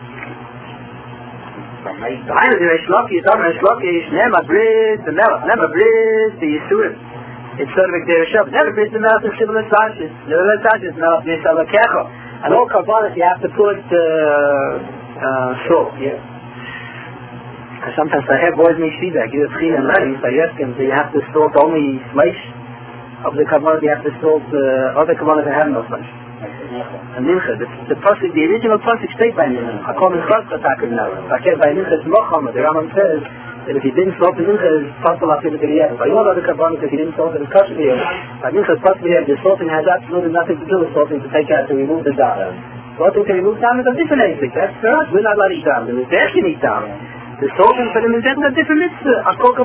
The Einer the Reish Lakish, the Reish Lakish, Nema Bris, the Melech, Nema Bris, the Yisurim. It's sort of a Gdei Rishab. Never Bris the Melech, the Shibboleth Sashis. The Shibboleth Sashis, Melech Bris Alakecha. And all Karbanis you have to put uh, uh, salt, yeah. Because sometimes I have boys make feedback. You have clean and learning, so you ask them, so you have to salt only flesh of the Kabbalah, you have to salt uh, other Kabbalah that have no flesh. And Mincha, the, the pasuk, the original pasuk state by Mincha. I call it first attack now. I can't by Mincha, it's Mochama. The Rambam says that if you didn't salt the Mincha, it's possible to do it. By all other Kabbalahs, if you didn't salt it, it's kosher. By Mincha, it's possible the salting has absolutely nothing to do with salting to take out, to remove the dam. Salting to remove dam is a different thing. That's for us, we're not allowed to eat dam. The Mizrach can eat dam. The salting for the Mizrach is a different mitzvah.